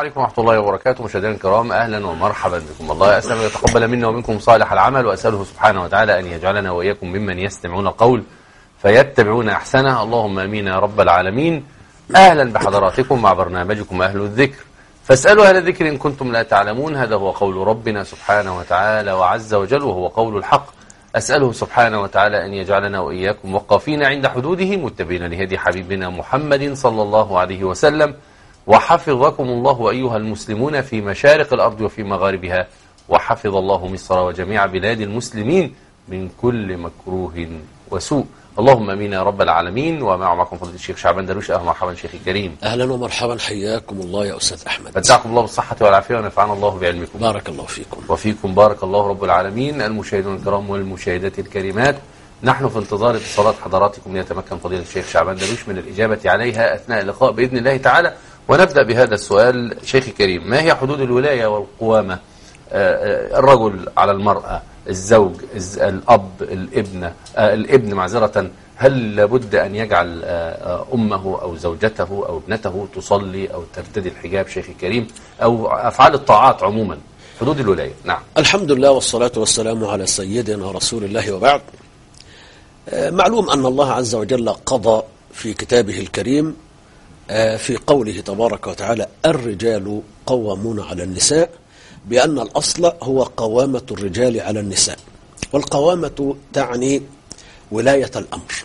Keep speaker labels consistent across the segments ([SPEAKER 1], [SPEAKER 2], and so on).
[SPEAKER 1] عليكم ورحمة الله وبركاته. مشاهدينا الكرام، أهلا ومرحبا بكم. الله أسأل أن يتقبل منا ومنكم صالح العمل، وأسأله سبحانه وتعالى أن يجعلنا وإياكم ممن يستمعون القول فيتبعون أحسنه. اللهم آمين يا رب العالمين. أهلا بحضراتكم مع برنامجكم أهل الذكر، فاسألوا أهل الذكر إن كنتم لا تعلمون. هذا هو قول ربنا سبحانه وتعالى وعز وجل، وهو قول الحق. أسأله سبحانه وتعالى أن يجعلنا وإياكم وقافين عند حدوده، متبعين لهدي حبيبنا محمد صلى الله عليه وسلم. وحفظكم الله أيها المسلمون في مشارق الأرض وفي مغاربها، وحفظ الله مصر وجميع بلاد المسلمين من كل مكروه وسوء. اللهم امين يا رب العالمين. ومعكم فضيلة الشيخ شعبان درويش. اهلا ومرحبا شيخي الكريم.
[SPEAKER 2] اهلا ومرحبا، حياكم الله يا استاذ احمد.
[SPEAKER 1] متعكم الله بالصحة والعافية ونفعنا الله بعلمكم.
[SPEAKER 2] بارك الله فيكم.
[SPEAKER 1] وفيكم بارك الله رب العالمين. المشاهدون الكرام والمشاهدات الكريمات، نحن في انتظار اتصالات حضراتكم ليتمكن فضيلة الشيخ شعبان درويش من الإجابة عليها أثناء اللقاء بإذن الله تعالى. ونبدأ بهذا السؤال شيخي الكريم: ما هي حدود الولاية والقوامة؟ الرجل على المرأة، الزوج، الأب، الابن معذرة، هل لابد أن يجعل أمه أو زوجته أو ابنته تصلي أو ترتدي الحجاب شيخي الكريم، أو أفعال الطاعات عموما؟ حدود الولاية. نعم.
[SPEAKER 2] الحمد لله والصلاة والسلام على سيدنا رسول الله، وبعد. معلوم أن الله عز وجل قضى في كتابه الكريم في قوله تبارك وتعالى: الرجال قوامون على النساء، بأن الأصل هو قوامة الرجال على النساء. والقوامة تعني ولاية الأمر،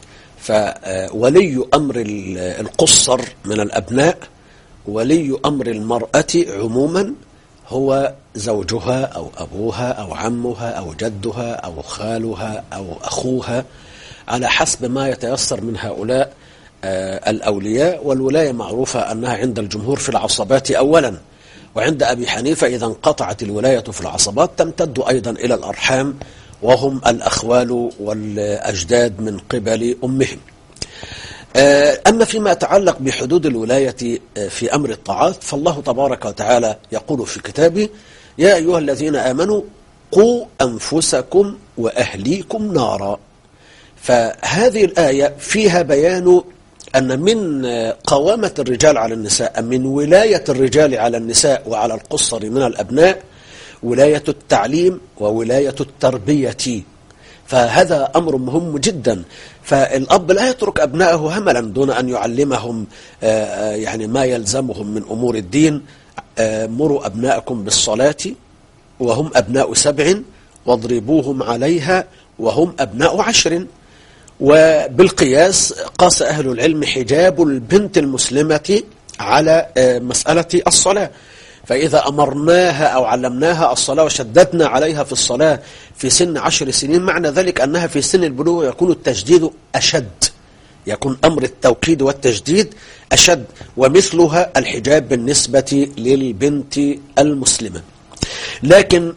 [SPEAKER 2] فولي أمر القصر من الأبناء، ولي أمر المرأة عموما هو زوجها أو أبوها أو عمها أو جدها أو خالها أو أخوها، على حسب ما يتيسر من هؤلاء الأولياء. والولاية معروفة أنها عند الجمهور في العصبات أولا، وعند أبي حنيفة إذا انقطعت الولاية في العصبات تمتد أيضا إلى الأرحام، وهم الأخوال والأجداد من قبل أمهم. أما فيما يتعلق بحدود الولاية في أمر الطاعات، فالله تبارك وتعالى يقول في كتابه: يا أيها الذين آمنوا قوا أنفسكم وأهليكم نارا. فهذه الآية فيها بيان أن من قوامة الرجال على النساء، من ولاية الرجال على النساء وعلى القصر من الأبناء، ولاية التعليم وولاية التربية. فهذا أمر مهم جدا. فالأب لا يترك أبنائه هملا دون أن يعلمهم يعني ما يلزمهم من أمور الدين. مروا أبنائكم بالصلاة وهم أبناء 7، واضربوهم عليها وهم أبناء 10. وبالقياس قاس أهل العلم حجاب البنت المسلمة على مسألة الصلاة. فإذا أمرناها أو علمناها الصلاة وشددنا عليها في الصلاة في سن 10 سنين، معنى ذلك أنها في سن البلوغ يكون التجديد أشد، يكون أمر التوكيد والتجديد أشد. ومثلها الحجاب بالنسبة للبنت المسلمة. لكن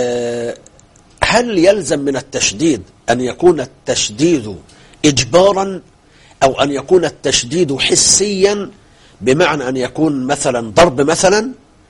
[SPEAKER 2] هل يلزم من التشديد أن يكون التشديد إجبارا، أو أن يكون التشديد حسيا بمعنى أن يكون مثلا ضرب مثلا؟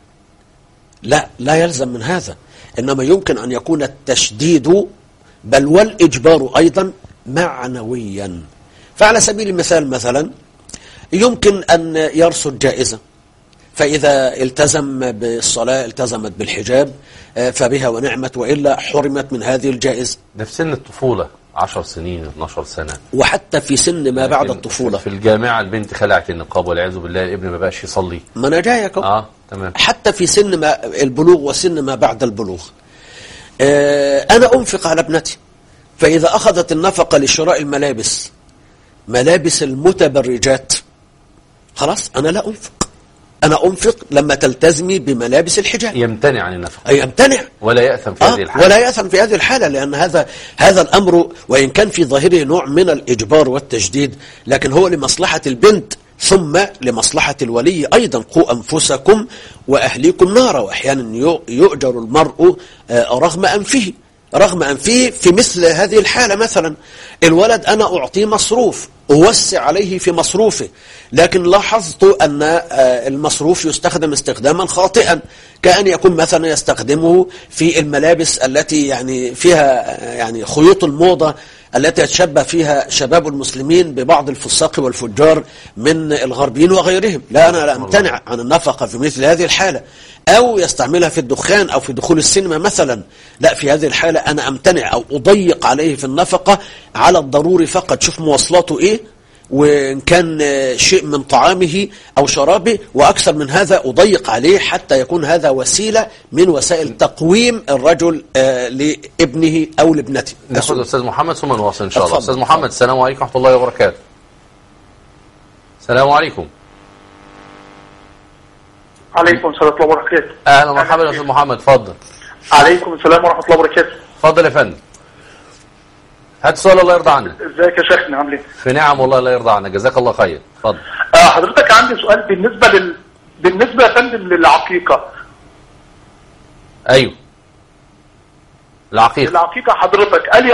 [SPEAKER 2] لا يلزم من هذا، إنما يمكن أن يكون التشديد بل والإجبار أيضا معنويا. فعلى سبيل المثال مثلا يمكن أن يرصد جائزة، فإذا التزم بالصلاة التزمت بالحجاب فبها ونعمت، وإلا حرمت من هذه الجائزة.
[SPEAKER 1] ده في سن الطفولة 10 سنين 12 سنة،
[SPEAKER 2] وحتى في سن ما بعد الطفولة.
[SPEAKER 1] في الجامعة البنت خلعت النقاب والعياذ بالله، الابن ما بقاش يصلي.
[SPEAKER 2] ما أنا جايكم.
[SPEAKER 1] تمام.
[SPEAKER 2] حتى في سن ما البلوغ وسن ما بعد البلوغ. أنا أنفق على ابنتي، فإذا أخذت النفقة لشراء الملابس، ملابس المتبرجات، خلاص أنا لا أنفق. أنا أنفق لما تلتزمي بملابس الحجاب.
[SPEAKER 1] يمتنع عن النفقة.
[SPEAKER 2] يمتنع
[SPEAKER 1] ولا يأثم في هذه الحالة.
[SPEAKER 2] ولا يأثم في هذه الحالة، لأن هذا الأمر وإن كان في ظاهره نوع من الإجبار والتجديد، لكن هو لمصلحة البنت ثم لمصلحة الولي أيضا. قوا أنفسكم وأهليكم نارا. وأحيانا يؤجر المرء رغم أنفه في مثل هذه الحالة. مثلا الولد أنا أعطيه مصروف، أوسع عليه في مصروفه، لكن لاحظت أن المصروف يستخدم استخداما خاطئا، كأن يكون مثلا يستخدمه في الملابس التي يعني فيها يعني خيوط الموضة التي يتشبه فيها شباب المسلمين ببعض الفساق والفجار من الغربيين وغيرهم. لا، أنا لا أمتنع عن النفقة في مثل هذه الحالة، أو يستعملها في الدخان أو في دخول السينما مثلا. لا، في هذه الحالة أنا أمتنع أو أضيق عليه في النفقة على الضروري فقط. شوف مواصلاته إيه، وإن كان شيء من طعامه أو شرابه، وأكثر من هذا أضيق عليه حتى يكون هذا وسيلة من وسائل تقويم الرجل لابنه أو لابنته.
[SPEAKER 1] ناخذ أستاذ محمد ثم نواصل إن شاء الله.
[SPEAKER 2] اتفضل.
[SPEAKER 1] أستاذ محمد، السلام عليكم ورحمة الله وبركاته. السلام عليكم.
[SPEAKER 3] عليكم السلام ورحمة الله وبركاته.
[SPEAKER 1] أهلا ومرحبا يا أستاذ محمد، اتفضل.
[SPEAKER 3] عليكم السلام ورحمة الله وبركاته.
[SPEAKER 1] اتفضل يا فندم. هات السؤال الله يرضى عنك.
[SPEAKER 3] ازيك يا شيخنا، عامل ايه؟
[SPEAKER 1] في نعم والله لا يرضى عنك، جزاك الله خير. اتفضل.
[SPEAKER 3] حضرتك عندي سؤال بالنسبة يا فندم للعقيقة.
[SPEAKER 1] ايوه، العقيقة
[SPEAKER 3] حضرتك هل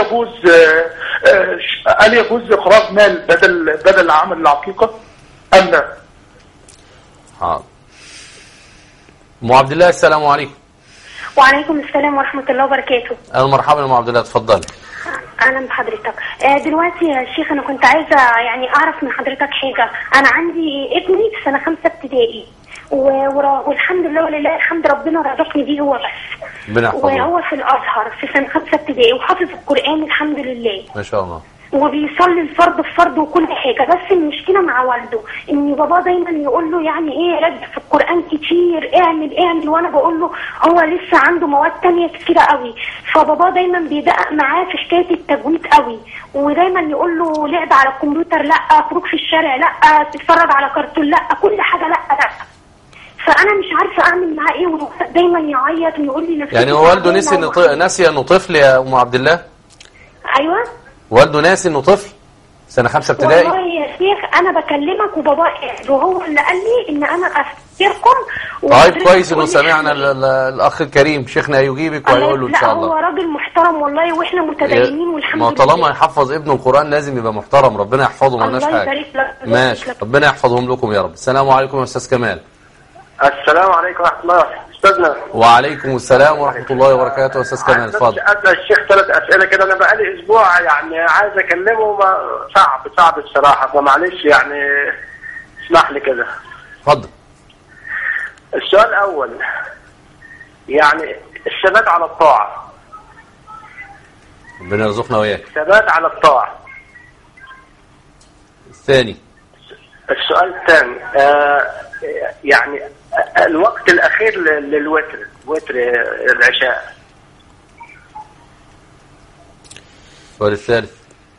[SPEAKER 3] يجوز إخراج مال بدل عمل العقيقة أم لا؟
[SPEAKER 1] حاضر. ام عبد الله، السلام عليكم.
[SPEAKER 4] وعليكم السلام ورحمة الله وبركاته.
[SPEAKER 1] اهلا ومرحبا يا ام عبد الله، اتفضلي.
[SPEAKER 4] اهلا بحضرتك. دلوقتي يا شيخ انا كنت عايزه يعني اعرف من حضرتك حاجه. انا عندي ابني في سنه 5 ابتدائي والحمد لله ولله الحمد، ربنا رزقني بيه هو بس. وهو في الازهر في سنه 5 ابتدائي وحافظ القران الحمد لله
[SPEAKER 1] ما شاء الله،
[SPEAKER 4] وبيصلي الفرض بفرض وكل حاجه. بس المشكله مع والده ان بابا دايما يقول له يعني ايه رد في القران كتير، اعمل، وانا بقول له هو لسه عنده مواد تانية كتيره قوي. فبابا دايما بيدقق معاه في حكايه التجويد قوي، ودايما يقول له لعب على الكمبيوتر لا، خروج في الشارع لا، تتفرج على كرتون لا، كل حاجه لا. فانا مش عارفه اعمل معاه ايه، ودايما يعيط ويقول لي
[SPEAKER 1] يعني هو والده ناسي انه طفل يا ام عبد الله؟
[SPEAKER 4] ايوه،
[SPEAKER 1] والده ناسي انه طفل سنه 5 ابتدائي.
[SPEAKER 4] والله يا شيخ انا بكلمك وبابا قاعد وهو اللي قال لي ان انا افتكركم.
[SPEAKER 1] طيب كويس انه سمعنا الاخ الكريم شيخنا هيجيبك وهيقول له ان شاء الله.
[SPEAKER 4] لا هو راجل محترم والله، واحنا متدينين والحمد لله.
[SPEAKER 1] ما طالما يحفظ ابنه القران لازم يبقى محترم، ربنا يحفظه، ما لناش حاجه.
[SPEAKER 4] الله يبارك لك.
[SPEAKER 1] ماشي، ربنا يحفظهم لكم يا رب. السلام عليكم يا استاذ كمال.
[SPEAKER 3] السلام عليكم ورحمة الله. استاذنا.
[SPEAKER 1] وعليكم السلام ورحمة الله وبركاته يا استاذ كمال، اتفضل.
[SPEAKER 3] أسأل الشيخ 3 أسئلة كده. أنا بقالي أسبوع يعني عايز أكلمه، صعب الصراحة، فمعلش يعني اسمح لي كده.
[SPEAKER 1] اتفضل.
[SPEAKER 3] السؤال الأول يعني الثبات على الطاعة.
[SPEAKER 1] ربنا يرزقنا وإياك.
[SPEAKER 3] الثبات على الطاعة.
[SPEAKER 1] الثاني.
[SPEAKER 3] السؤال الثاني يعني الوقت الأخير وتر العشاء.
[SPEAKER 1] السؤال الثالث.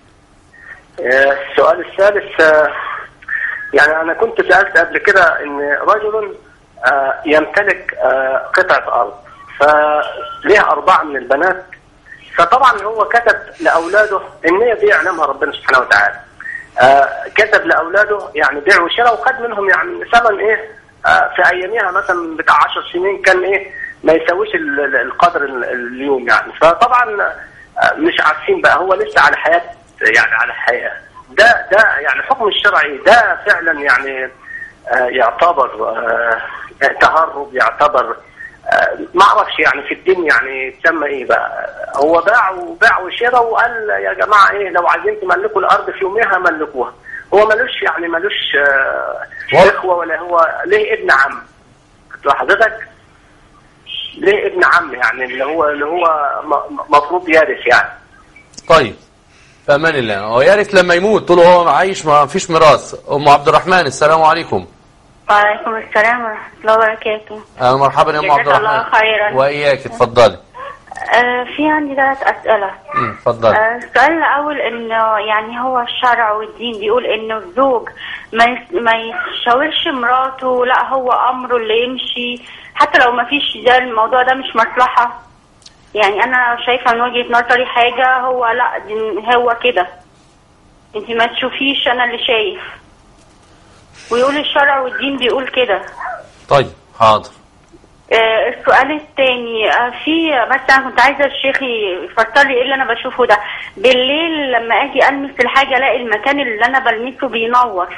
[SPEAKER 3] السؤال الثالث يعني أنا كنت سألت قبل كده إن رجل يمتلك قطعة أرض، فليه 4 من البنات، فطبعا هو كتب لأولاده النية دي يعلمها ربنا سبحانه وتعالى. كتب لأولاده يعني بيع وشراء، وخد منهم يعني ثمن إيه في أيامها مثلا بتاع 10 سنين كان إيه ما يسويش القدر اليوم يعني. فطبعا مش عارفين بقى هو لسه على حياة، يعني على حياة. ده يعني حكم الشرعي ده فعلا يعني يعتبر تهرب، يعتبر ما اعرفش يعني في الدين يعني تسمى ايه بقى. هو باع وشراء وقال يا جماعه ايه لو عايزين تملكوا الارض في يومها ملكوها. هو ملوش يعني اخوه ولا هو ليه ابن عم. حضرتك ليه ابن عم يعني اللي هو مفروض يارث يعني.
[SPEAKER 1] طيب في امان الله، هو يارث لما يموت، طول هو عايش ما فيش ميراث. ام عبد الرحمن، السلام عليكم.
[SPEAKER 4] وعليكم السلام ورحمة الله وبركاته.
[SPEAKER 1] مرحبا يا ام عبد الرحمن.
[SPEAKER 4] جزاك الله خيرا.
[SPEAKER 1] واياك، اتفضلي.
[SPEAKER 4] في عندي 3 أسئلة.
[SPEAKER 1] اتفضلي.
[SPEAKER 4] السؤال الأول إنه يعني هو الشرع والدين بيقول إنه الزوج ما يشاورش مراته، لا هو أمره اللي يمشي حتى لو ما فيش، ده الموضوع ده مش مصلحة. يعني أنا شايفة من وجهة نظري حاجة، هو لا هو كده، أنت ما تشوفيش، أنا اللي شايف. ويقول الشرع والدين بيقول كده.
[SPEAKER 1] طيب حاضر.
[SPEAKER 4] السؤال الثاني في بس انا كنت عايزه الشيخ يفسر لي ايه اللي انا بشوفه ده بالليل لما اجي المس الحاجه الاقي المكان اللي انا بلمسه بينور.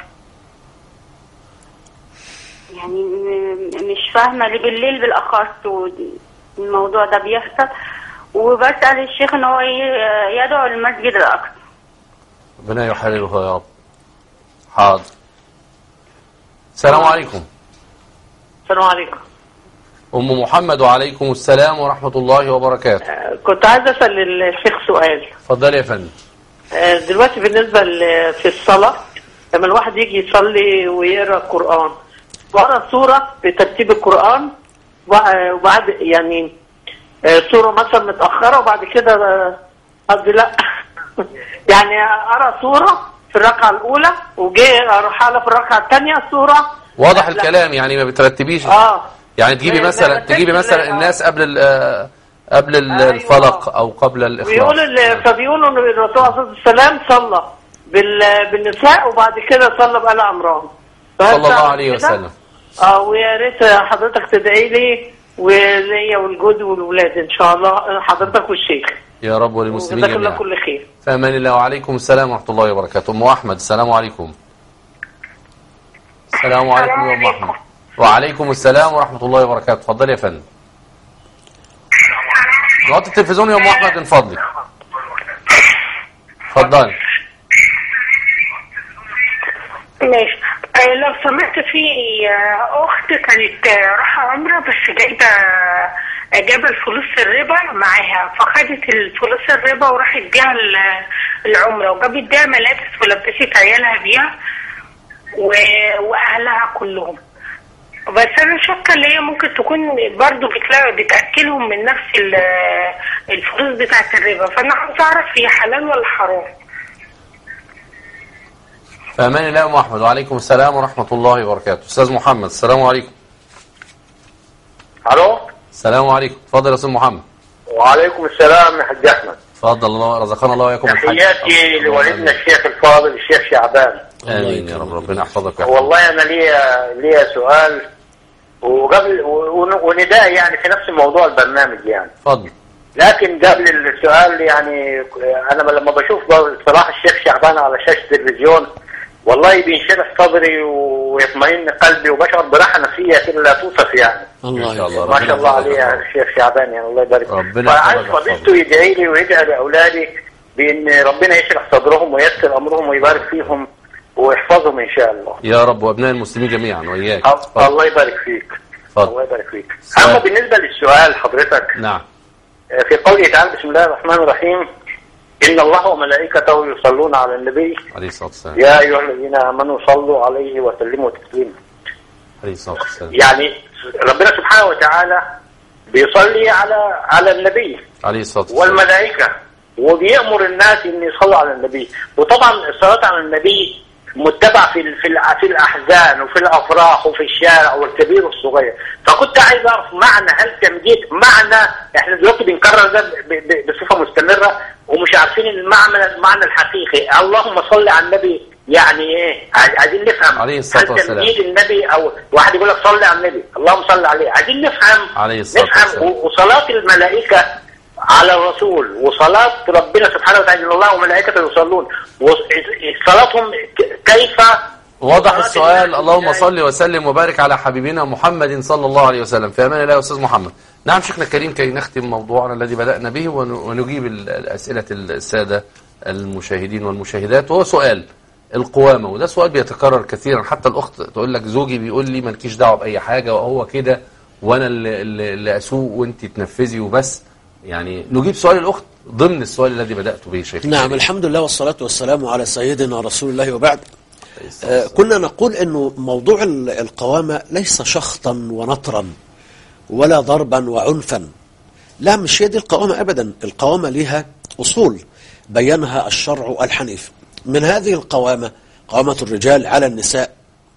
[SPEAKER 4] يعني مش فاهمه ليه بالليل بالاخص الموضوع ده بيحصل. وبسال الشيخ ان هو يدعو المسجد الاقصى.
[SPEAKER 1] ربنا يحللها يا رب. حاضر. السلام عليكم.
[SPEAKER 5] السلام عليكم.
[SPEAKER 1] أم محمد. وعليكم السلام ورحمة الله وبركاته.
[SPEAKER 5] كنت عايز أسأل الشيخ سؤال.
[SPEAKER 1] اتفضل يا فندم.
[SPEAKER 5] دلوقتي بالنسبة في الصلاة، لما الواحد يجي يصلي ويقرأ القرآن، وقرأ سورة بترتيب القرآن، وبعد يعني سورة مثلا متأخرة، وبعد كده قصدي لا يعني أقرأ سورة في الركعة الأولى وجي أروح على في الركعة الثانية سورة.
[SPEAKER 1] واضح الكلام، يعني ما بترتبيش. يعني تجيبي مثلا الناس قبل الفلق او قبل الاخلاص.
[SPEAKER 5] فبيقولوا ان الرسول عليه الصلاه والسلام صلى بالنساء وبعد كده صلى بآل عمران
[SPEAKER 1] صلى الله عليه وسلم.
[SPEAKER 5] ويا ريت حضرتك تدعي لي وليا والجود والولاد ان شاء الله، حضرتك والشيخ
[SPEAKER 1] يا رب وللمسلمين جميعا.
[SPEAKER 5] جزاك الله كل خير.
[SPEAKER 1] فامان الله. وعليكم السلام ورحمه الله وبركاته. ام احمد. السلام عليكم. السلام عليكم يا ام احمد. وعليكم السلام ورحمه الله وبركاته. اتفضلي يا فندم. نقطة التلفزيون يا ام احمد من فضلك. اتفضلي.
[SPEAKER 4] ماشي. لو سمحت، في اخت كانت رايحه عمره بس جايبه الفلوس الربا معاها، فخدت الفلوس الربا وراحت بيها العمره، وجابت بيها ملابس ولبست عيالها بيها واهلها كلهم. بس انا شاكه اللي هي ممكن تكون برضو بتاكلهم من نفس الفلوس بتاعه الربا، فانا عاوز اعرف هي حلال ولا حرام.
[SPEAKER 1] فامان الله يا ام احمد. وعليكم السلام ورحمه الله وبركاته. استاذ محمد. السلام عليكم.
[SPEAKER 3] الو.
[SPEAKER 1] السلام عليكم. اتفضل يا استاذ محمد.
[SPEAKER 3] وعليكم السلام يا حاج احمد.
[SPEAKER 1] اتفضل. الله رزقنا الله وياكم الحج.
[SPEAKER 3] تحياتي لوالدنا الشيخ الفاضل الشيخ شعبان.
[SPEAKER 1] امين يا رب. ربنا يحفظك.
[SPEAKER 3] والله انا ليا سؤال وقبل ونداء يعني في نفس موضوع البرنامج يعني.
[SPEAKER 1] اتفضل.
[SPEAKER 3] لكن قبل السؤال يعني انا لما بشوف صلاح الشيخ شعبان على شاشه التلفزيون والله بينشرح صدري ويطمئن قلبي وبشعر براحه نفسيه كده لا توصف يعني.
[SPEAKER 1] الله
[SPEAKER 3] ما شاء الله عليه يا الشيخ شعبان يعني الله يبارك فيه.
[SPEAKER 1] ربنا
[SPEAKER 3] وعايز فضيلته يدعي لي ويدعي لاولادي بان ربنا يشرح صدرهم وييسر امرهم ويبارك فيهم ويحفظهم ان شاء الله.
[SPEAKER 1] يا رب. وابناء المسلمين جميعا واياك.
[SPEAKER 3] الله يبارك فيك. الله يبارك فيك. اما بالنسبه للسؤال حضرتك.
[SPEAKER 1] نعم.
[SPEAKER 3] في قوله تعالى بسم الله الرحمن الرحيم إن الله وملائكته يصلون على النبي عليه الصلاة والسلام يا أيها الذين آمنوا صلوا عليه وسلموا تسليما عليه الصلاة والسلام. يعني ربنا سبحانه وتعالى بيصلي على النبي عليه الصلاة والسلام والملائكة وبيأمر الناس أن يصلوا على النبي. وطبعا الصلاة على النبي متبع في الأحزان وفي الأفراح وفي الشارع والكبير والصغير. فكنت عايز أعرف معنى هل تمجيد معنى احنا دلوقتي بنكرر ده بصفة مستمرة ومش عارفين المعنى الحقيقي. اللهم صل على النبي يعني ايه؟ عايزين نفهم
[SPEAKER 1] عليه الصلاة والسلام.
[SPEAKER 3] هل تمجيد النبي او واحد يقول لك صل على النبي اللهم صل عليه. عايزين نفهم
[SPEAKER 1] عليه الصلاة والسلام.
[SPEAKER 3] وصلاة الملائكة على الرسول وصلاة ربنا سبحانه وتعالى إن الله وملائكته يصلون وصلاتهم كيف.
[SPEAKER 1] واضح السؤال. اللهم صل وسلم وبارك على حبيبنا محمد صلى الله عليه وسلم. في امان الله يا استاذ محمد. نعم شيخنا الكريم، كي نختم موضوعنا الذي بدأنا به ونجيب الأسئلة السادة المشاهدين والمشاهدات. وهو سؤال القوامة، وده سؤال بيتكرر كثيرا. حتى الأخت تقول لك زوجي بيقول لي مالكيش دعوة بأي حاجة وهو كده وأنا اللي أسوق وأنت تنفذي وبس. يعني نجيب سؤال الأخت ضمن السؤال الذي بدأت به شيخ.
[SPEAKER 2] نعم الحمد لله والصلاة والسلام على سيدنا رسول الله وبعد. كنا نقول أنه موضوع القوامة ليس شخطا ونطرا ولا ضربا وعنفا. لا، مش هي دي القوامة أبدا. القوامة لها أصول بينها الشرع الحنيف. من هذه القوامة قوامة الرجال على النساء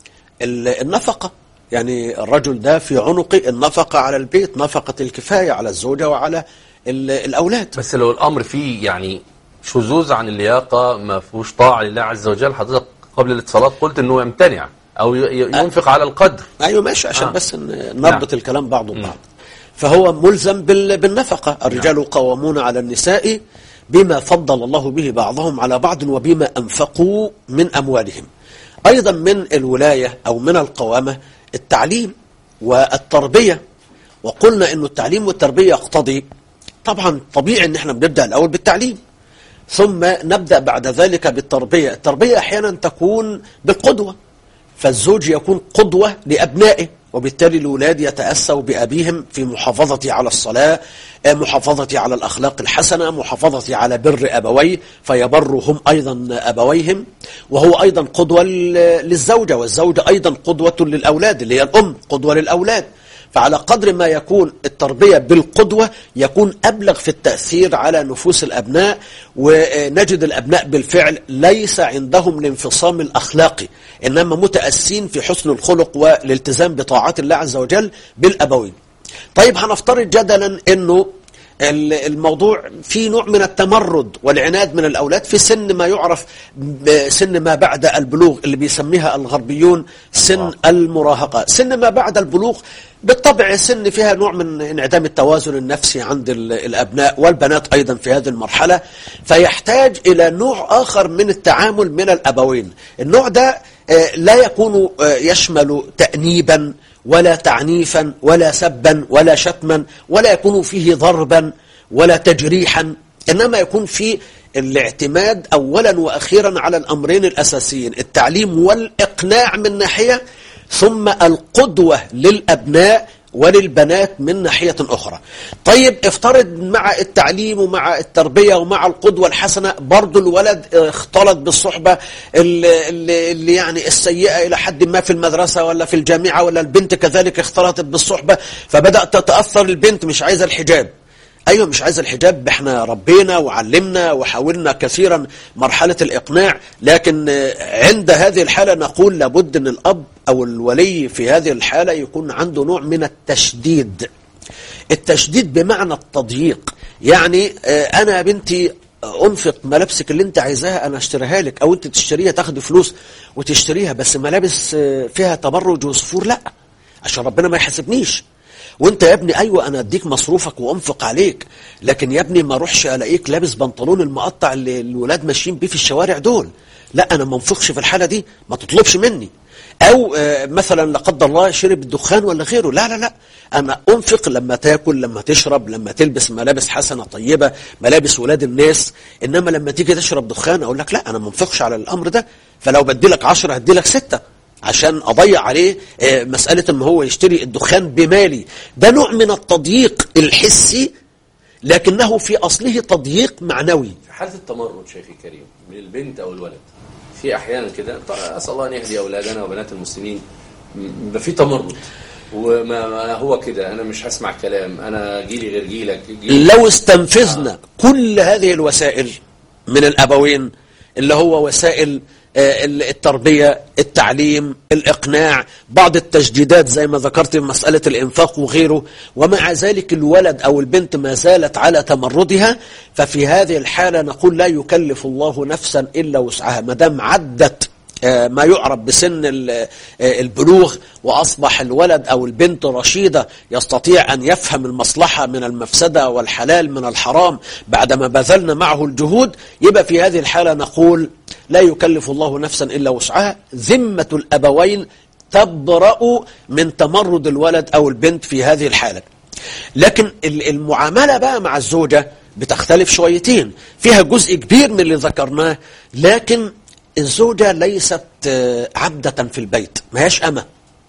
[SPEAKER 2] النفقة. يعني الرجل ده في عنق النفقة على البيت، نفقة الكفاية على الزوجة وعلى الأولاد.
[SPEAKER 1] بس لو الأمر فيه يعني شذوذ عن اللياقة، ما فيهوش طاعة لله عز وجل، حضرتك قبل الاتصالات قلت أنه يمتنع أو ينفق على القدر.
[SPEAKER 2] أيوة ماشي، عشان بس نربط الكلام بعضه ببعض. فهو ملزم بالنفقة. الرجال قوامون على النساء بما فضل الله به بعضهم على بعض وبما أنفقوا من أموالهم. أيضا من الولاية أو من القوامة التعليم والتربية. وقلنا أنه التعليم والتربية يقتضي طبعا طبيعي أن احنا بنبدأ الأول بالتعليم. ثم نبدأ بعد ذلك بالتربية. التربية أحيانا تكون بالقدوة، فالزوج يكون قدوة لأبنائه، وبالتالي الأولاد يتأسوا بأبيهم في محافظة على الصلاة، محافظة على الأخلاق الحسنة، محافظة على بر أبويه فيبرهم أيضا أبويهم، وهو أيضا قدوة للزوجة، والزوجة أيضا قدوة للأولاد اللي هي الأم قدوة للأولاد. فعلى قدر ما يكون التربية بالقدوة يكون أبلغ في التأثير على نفوس الأبناء، ونجد الأبناء بالفعل ليس عندهم الانفصام الأخلاقي، إنما متأسين في حسن الخلق والالتزام بطاعات الله عز وجل بالأبوين. طيب هنفترض جدلا أنه الموضوع في نوع من التمرد والعناد من الأولاد في سن ما يعرف بسن ما بعد البلوغ، اللي بيسميها الغربيون سن المراهقة. سن ما بعد البلوغ بالطبع سن فيها نوع من انعدام التوازن النفسي عند الأبناء والبنات أيضا في هذه المرحلة، فيحتاج إلى نوع آخر من التعامل من الأبوين. النوع ده لا يكون يشمل تأنيبا ولا تعنيفا ولا سبا ولا شتما، ولا يكون فيه ضربا ولا تجريحا، إنما يكون فيه الاعتماد أولا وأخيرا على الأمرين الأساسيين: التعليم والإقناع من ناحية، ثم القدوة للأبناء وللبنات من ناحية أخرى. طيب افترض مع التعليم ومع التربية ومع القدوة الحسنة برضو الولد اختلط بالصحبة اللي يعني السيئة إلى حد ما في المدرسة ولا في الجامعة، ولا البنت كذلك اختلطت بالصحبة فبدأت تتأثر البنت مش عايزة الحجاب. أيوة مش عايزة الحجاب، احنا ربينا وعلمنا وحاولنا كثيرا مرحلة الإقناع، لكن عند هذه الحالة نقول لابد أن الأب أو الولي في هذه الحالة يكون عنده نوع من التشديد. التشديد بمعنى التضييق، يعني أنا بنتي أنفق ملابسك اللي أنت عايزاها أنا أشتريها لك، أو أنت تشتريها تاخد فلوس وتشتريها، بس ملابس فيها تبرج وصفور لا، عشان ربنا ما يحاسبنيش. وانت يا ابني ايوه انا اديك مصروفك وانفق عليك، لكن يا ابني ما اروحش الاقيك لابس بنطلون المقطع اللي الولاد ماشيين بيه في الشوارع دول، لا انا ما انفقش في الحاله دي، ما تطلبش مني. او مثلا لا قدر الله شرب الدخان ولا غيره، لا لا لا، انا انفق لما تاكل، لما تشرب، لما تلبس ملابس حسنه طيبه، ملابس ولاد الناس. انما لما تيجي تشرب دخان اقول لك لا انا ما انفقش على الامر ده، فلو بديلك 10 هديلك 6 عشان أضيع عليه مسألة أنه هو يشتري الدخان بمالي. ده نوع من التضييق الحسي، لكنه في أصله تضييق معنوي.
[SPEAKER 1] في حالة التمرد شيخي الكريم من البنت أو الولد، في أحيانا كده أسأل الله أن يهدي أولادنا وبنات المسلمين، بيبقى في تمرد وما هو كده، أنا مش هسمع كلام، أنا جيلي غير جيلك.
[SPEAKER 2] لو استنفذنا كل هذه الوسائل من الأبوين اللي هو وسائل التربية، التعليم، الإقناع، بعض التجديدات زي ما ذكرت مسألة الإنفاق وغيره، ومع ذلك الولد أو البنت ما زالت على تمردها، ففي هذه الحالة نقول لا يكلف الله نفسا إلا وسعها. ما دام عدت ما يعرف بسن البلوغ وأصبح الولد أو البنت رشيدة يستطيع أن يفهم المصلحة من المفسدة والحلال من الحرام بعدما بذلنا معه الجهود، يبقى في هذه الحالة نقول لا يكلف الله نفسا إلا وسعها. ذمة الأبوين تبرأ من تمرد الولد أو البنت في هذه الحالة. لكن المعاملة بقى مع الزوجة بتختلف شويتين، فيها جزء كبير من اللي ذكرناه، لكن الزوجة ليست عبدة في البيت، ما هيش أمة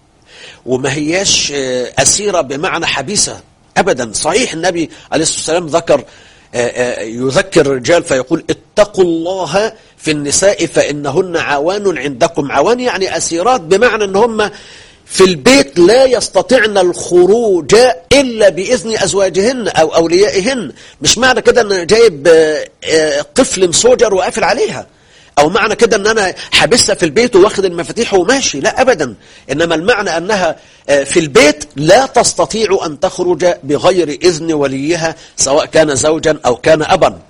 [SPEAKER 2] وما هيش أسيرة بمعنى حبيسة أبدا. صحيح النبي عليه الصلاة والسلام يذكر الرجال فيقول اتقوا الله في النساء فإنهن عوان عندكم. عوان يعني أسيرات، بمعنى أنهم في البيت لا يستطيعن الخروج إلا بإذن أزواجهن أو أوليائهن. مش معنى كده أن جايب قفل مسوجر وقافل عليها، أو معنى كده أن أنا حابسها في البيت واخد المفاتيح وماشي، لا أبدا. إنما المعنى أنها في البيت لا تستطيع أن تخرج بغير إذن وليها سواء كان زوجا أو كان أبا.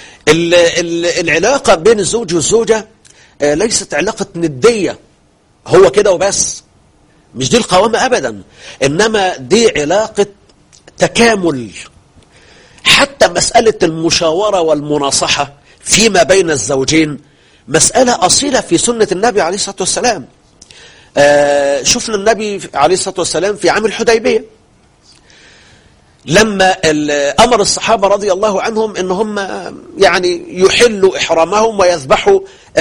[SPEAKER 2] العلاقة بين الزوج والزوجة ليست علاقة ندية هو كده وبس، مش دي القوامة أبدا، إنما دي علاقة تكامل. حتى مسألة المشاورة والمناصحة فيما بين الزوجين مسألة أصيلة في سنة النبي عليه الصلاة والسلام. شفنا النبي عليه الصلاة والسلام في عام الحديبية لما أمر الصحابة رضي الله عنهم إن هم يعني يحلوا إحرامهم ويذبحوا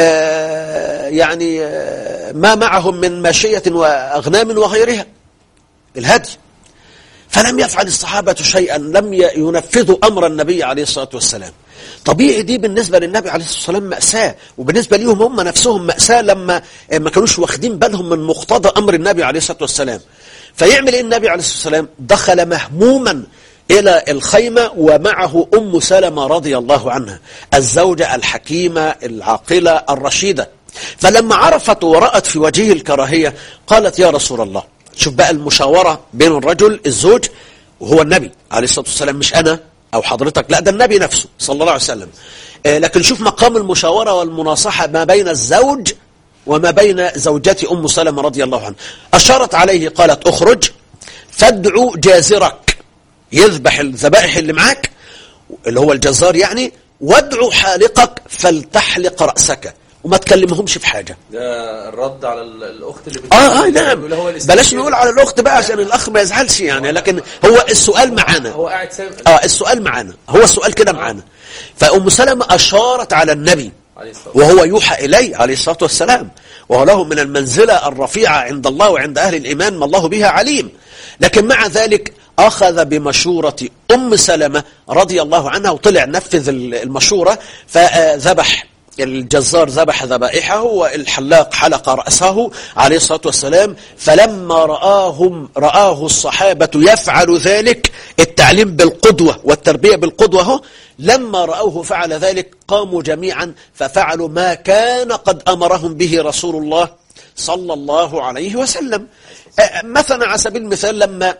[SPEAKER 2] يعني ما معهم من ماشية وأغنام وغيرها الهدي، فلم يفعل الصحابة شيئا، لم ينفذوا أمر النبي عليه الصلاة والسلام. طبيعي دي بالنسبة للنبي عليه الصلاة والسلام مأساة، وبالنسبة لهم هم نفسهم مأساة لما ما كانوش واخدين بالهم من مقتضى أمر النبي عليه الصلاة والسلام. فيعمل إيه النبي عليه الصلاة والسلام؟ دخل مهموما إلى الخيمة ومعه أم سلمة رضي الله عنها، الزوجة الحكيمة العاقلة الرشيدة. فلما عرفت ورأت في وجهه الكراهية قالت يا رسول الله، شوف بقى المشاورة بين الرجل الزوج وهو النبي عليه الصلاة والسلام، مش أنا أو حضرتك، لا ده النبي نفسه صلى الله عليه وسلم. لكن شوف مقام المشاورة والمناصحة ما بين الزوج وما بين زوجتي أم سلمة رضي الله عنها. أشارت عليه قالت اخرج فادعو جازرك، يذبح الذبائح اللي معاك اللي هو الجزار يعني، وادعو حالقك فلتحلق رأسك، وما تكلمهمش في حاجة.
[SPEAKER 1] ده الرد على الأخت اللي
[SPEAKER 2] نعم، بلاش نقول على الأخت بقى عشان الأخ ما يزعلش يعني، لكن هو السؤال معانا،
[SPEAKER 1] هو قاعد سامع
[SPEAKER 2] السؤال معانا، هو السؤال كده معانا. فأم سلمة أشارت على النبي وهو يوحى إليه عليه الصلاة والسلام، وهو له من المنزلة الرفيعة عند الله وعند أهل الإيمان ما الله بها عليم. لكن مع ذلك أخذ بمشورة أم سلمة رضي الله عنها وطلع نفذ المشورة، فذبح الجزار ذبح ذبائحه والحلاق حلق رأسه عليه الصلاة والسلام. فلما رآه الصحابة يفعل ذلك، التعليم بالقدوة والتربية بالقدوة، لما رأوه فعل ذلك قاموا جميعا ففعلوا ما كان قد أمرهم به رسول الله صلى الله عليه وسلم. مثلا على سبيل المثال لما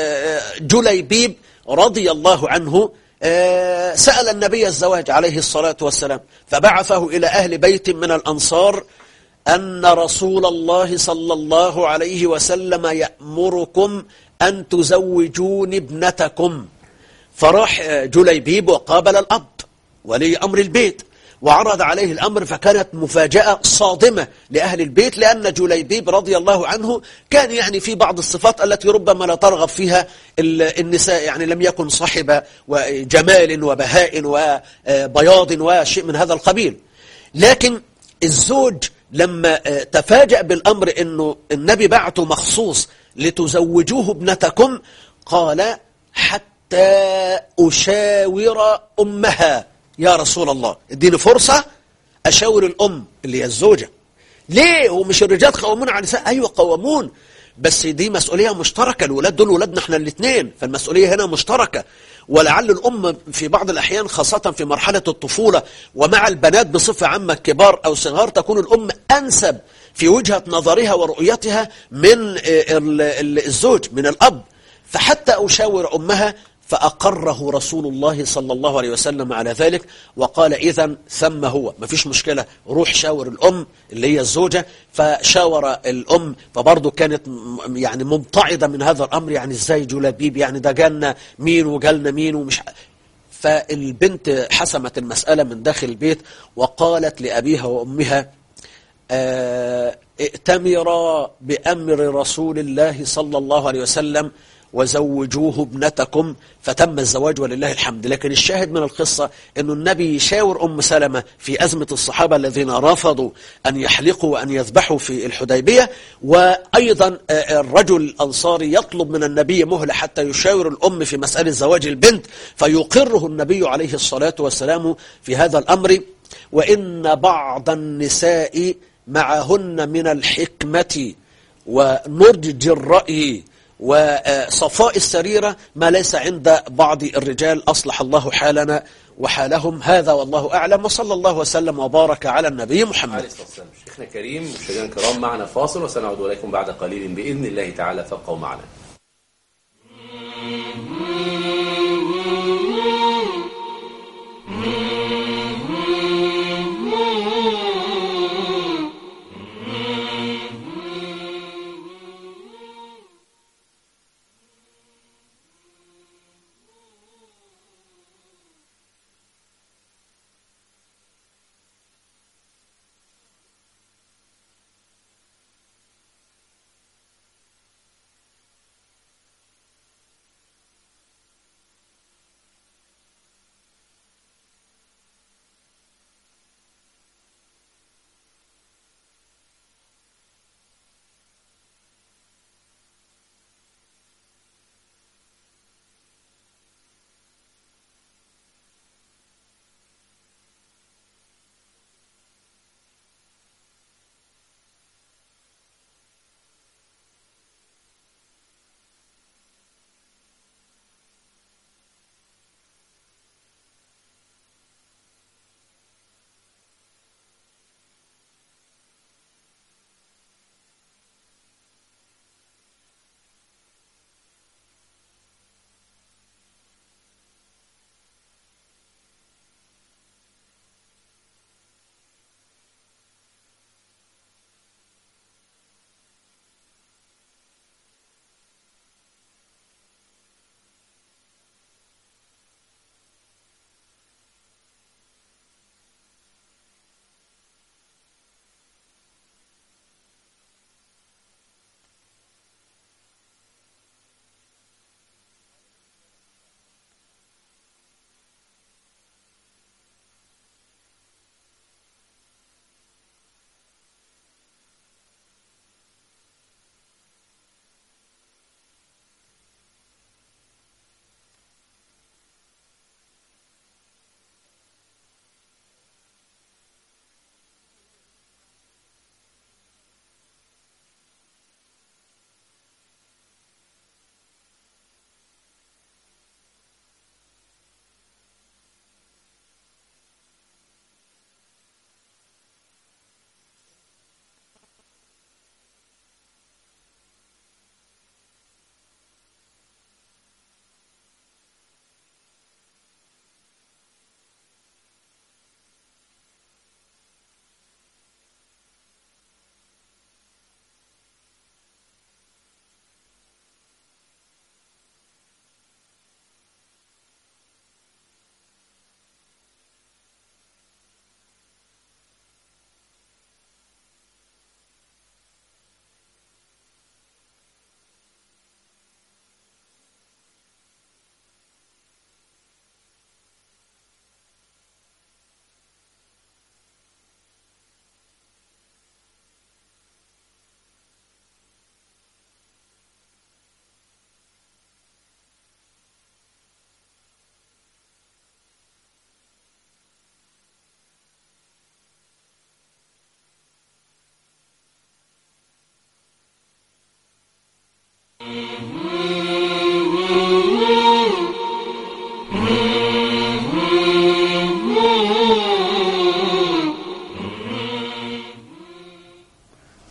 [SPEAKER 2] جليبيب رضي الله عنه سأل النبي الزواج عليه الصلاة والسلام، فبعثه إلى أهل بيت من الأنصار أن رسول الله صلى الله عليه وسلم يأمركم أن تزوجون ابنتكم. فراح جليبيب وقابل الأب ولي أمر البيت وعرض عليه الأمر، فكانت مفاجأة صادمة لأهل البيت، لأن جليبيب رضي الله عنه كان يعني في بعض الصفات التي ربما لا ترغب فيها النساء، يعني لم يكن صاحب جمال وبهاء وبياض وشيء من هذا القبيل. لكن الزوج لما تفاجأ بالأمر أنه النبي بعته مخصوص لتزوجوه ابنتكم، قال حتى أشاور أمها، يا رسول الله اديني فرصة أشاور الأم اللي هي الزوجة. ليه؟ ومش الرجال قوامون على النساء؟ أيوة قوامون، بس دي مسؤولية مشتركة، الولاد دول ولادنا احنا الاثنين، فالمسؤولية هنا مشتركة. ولعل الأم في بعض الأحيان خاصة في مرحلة الطفولة ومع البنات بصفة عامة كبار أو صغار، تكون الأم أنسب في وجهة نظرها ورؤيتها من الزوج من الأب. فحتى أشاور أمها، فأقره رسول الله صلى الله عليه وسلم على ذلك وقال إذن ثم هو، ما فيش مشكلة، روح شاور الأم اللي هي الزوجة. فشاور الأم، فبرضه كانت يعني ممتعضة من هذا الأمر، يعني إزاي جلبيب يعني ده جالنا مين وجالنا مين ومش. فالبنت حسمت المسألة من داخل البيت وقالت لأبيها وأمها ائتمرا بأمر رسول الله صلى الله عليه وسلم وزوجوه ابنتكم، فتم الزواج ولله الحمد. لكن الشاهد من القصة أن النبي يشاور أم سلمة في أزمة الصحابة الذين رفضوا أن يحلقوا وأن يذبحوا في الحديبية، وأيضا الرجل الأنصاري يطلب من النبي مهلة حتى يشاور الأم في مسألة زواج البنت، فيقره النبي عليه الصلاة والسلام في هذا الأمر. وإن بعض النساء معهن من الحكمة ونضج الرأي وصفاء السريرة ما ليس عند بعض الرجال، أصلح الله حالنا وحالهم. هذا والله أعلم، وصلى الله وسلم وبارك على النبي محمد عليه الصلاة والسلام.
[SPEAKER 1] شيخنا كريم، مشاهدينا الكرام، معنا فاصل وسنعود إليكم بعد قليل بإذن الله تعالى، فابقوا معنا.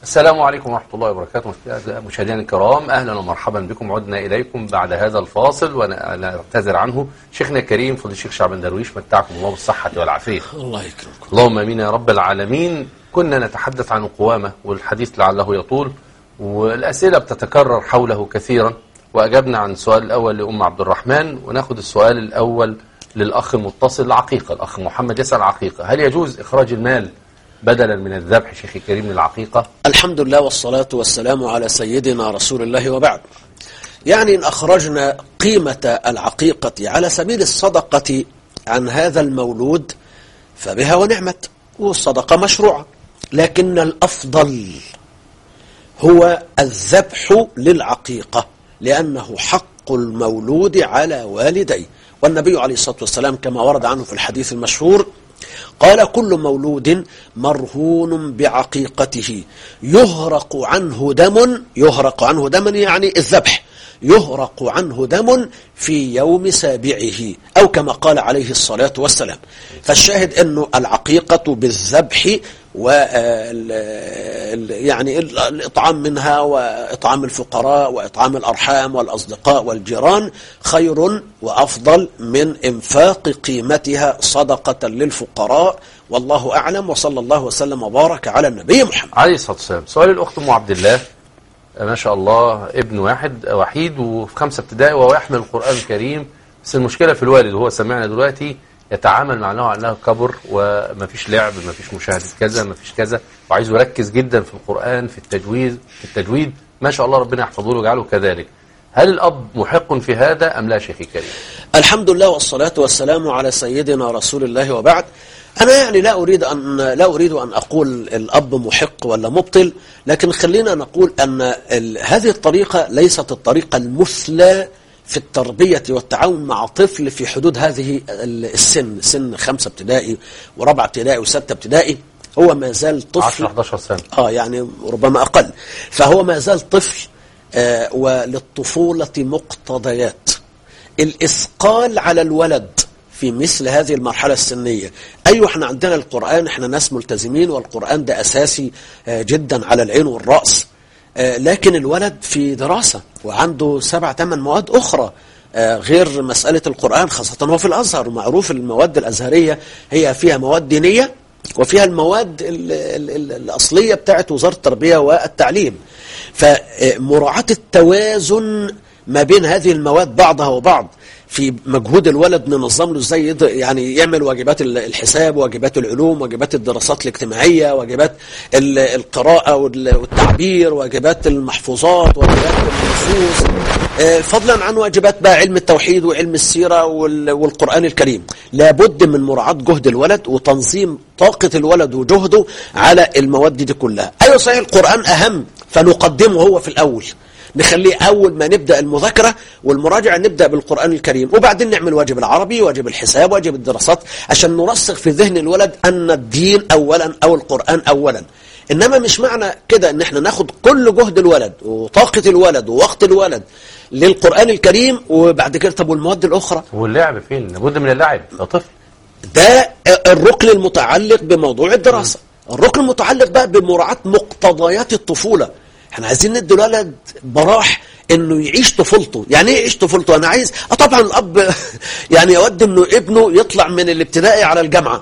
[SPEAKER 1] السلام عليكم ورحمة الله وبركاته. مشاهدينا الكرام، أهلا ومرحبا بكم. عدنا إليكم بعد هذا الفاصل وأنا أعتذر عنه. شيخنا الكريم فضل الشيخ شعبان درويش، متعكم الله بالصحة والعافية.
[SPEAKER 2] الله يكرمكم.
[SPEAKER 1] اللهم آمين يا رب العالمين. كنا نتحدث عن القوامة والحديث لعله يطول، والأسئلة بتتكرر حوله كثيرا، وأجبنا عن السؤال الأول لأم عبد الرحمن، وناخد السؤال الأول للأخ المتصل. العقيقة، الأخ محمد يسأل عقيقة، هل يجوز إخراج المال بدلا من الذبح شيخ الكريم للعقيقة؟
[SPEAKER 2] الحمد لله والصلاة والسلام على سيدنا رسول الله وبعد. يعني إن أخرجنا قيمة العقيقة على سبيل الصدقة عن هذا المولود فبها ونعمت، والصدقة مشروعة، لكن الأفضل هو الذبح للعقيقة لأنه حق المولود على والديه. والنبي عليه الصلاة والسلام كما ورد عنه في الحديث المشهور قال: كل مولود مرهون بعقيقته يهرق عنه دم يعني الذبح، يهرق عنه دم في يوم سابعه، أو كما قال عليه الصلاة والسلام. فالشاهد أنه العقيقة بالذبح يعني الإطعام منها وإطعام الفقراء وإطعام الأرحام والأصدقاء والجيران خير وأفضل من إنفاق قيمتها صدقة للفقراء. والله أعلم، وصلى الله وسلم وبارك على النبي محمد
[SPEAKER 1] عليه الصلاة والسلام. سؤال الأخت أم عبد الله، ما شاء الله ابن وحيد وفي 5 ابتدائي وهو يحمل القرآن الكريم، بس المشكلة في الوالد، وهو سمعنا دلوقتي يتعامل مع نوع أنه كبر ومفيش لعب، مفيش مشاهدة كذا، مفيش كذا، وعايز يركز جدا في القرآن، في التجويد ما شاء الله، ربنا يحفظه له ويجعله كذلك. هل الأب محق في هذا أم لا شيخ الكريم؟
[SPEAKER 2] الحمد لله والصلاة والسلام على سيدنا رسول الله وبعد. أنا يعني لا أريد أن أقول الأب محق ولا مبطل، لكن خلينا نقول أن هذه الطريقة ليست الطريقة المثلى في التربية والتعاون مع طفل في حدود هذه سن 5 ابتدائي و4 ابتدائي و6 ابتدائي. هو ما زال طفل
[SPEAKER 1] 10-11 سنة،
[SPEAKER 2] يعني ربما أقل، فهو ما زال طفل. وللطفولة مقتضيات. الإثقال على الولد في مثل هذه المرحلة السنية، أيوة احنا عندنا القرآن، احنا ناس ملتزمين والقرآن ده أساسي جدا على العين والرأس، لكن الولد في دراسة وعنده 7-8 مواد أخرى غير مسألة القرآن، خاصة هو في الأزهر، ومعروف المواد الأزهرية هي فيها مواد دينية وفيها المواد الأصلية بتاعت وزارة التربية والتعليم. فمراعاة التوازن ما بين هذه المواد بعضها وبعض في مجهود الولد، ننظم له ازاي يعني يعمل واجبات الحساب، واجبات العلوم، واجبات الدراسات الاجتماعية، واجبات القراءة والتعبير، واجبات المحفوظات، واجبات النصوص، فضلا عن واجبات بقى علم التوحيد وعلم السيرة والقرآن الكريم. لابد من مراعاة جهد الولد وتنظيم طاقة الولد وجهده على المواد دي كلها. أيوة صحيح القرآن أهم، فنقدمه هو في الأول، نخليه أول ما نبدأ المذاكرة والمراجعة نبدأ بالقرآن الكريم، وبعدين نعمل واجب العربي، واجب الحساب، واجب الدراسات، عشان نرسخ في ذهن الولد أن الدين أولا أو القرآن أولا. إنما مش معنى كده إن احنا ناخد كل جهد الولد وطاقة الولد ووقت الولد للقرآن الكريم، وبعد كده طب والمواد الأخرى
[SPEAKER 1] واللعب فين؟ لابد من اللعب يا طفل.
[SPEAKER 2] ده الركن المتعلق بموضوع الدراسة. الركن المتعلق بقى بمراعاة مقتضيات الطفولة. احنا عايزين ندي الولد براح انه يعيش طفولته. يعني ايه يعيش طفولته؟ انا عايز طبعا الاب يعني يود انه ابنه يطلع من الابتدائي على الجامعة،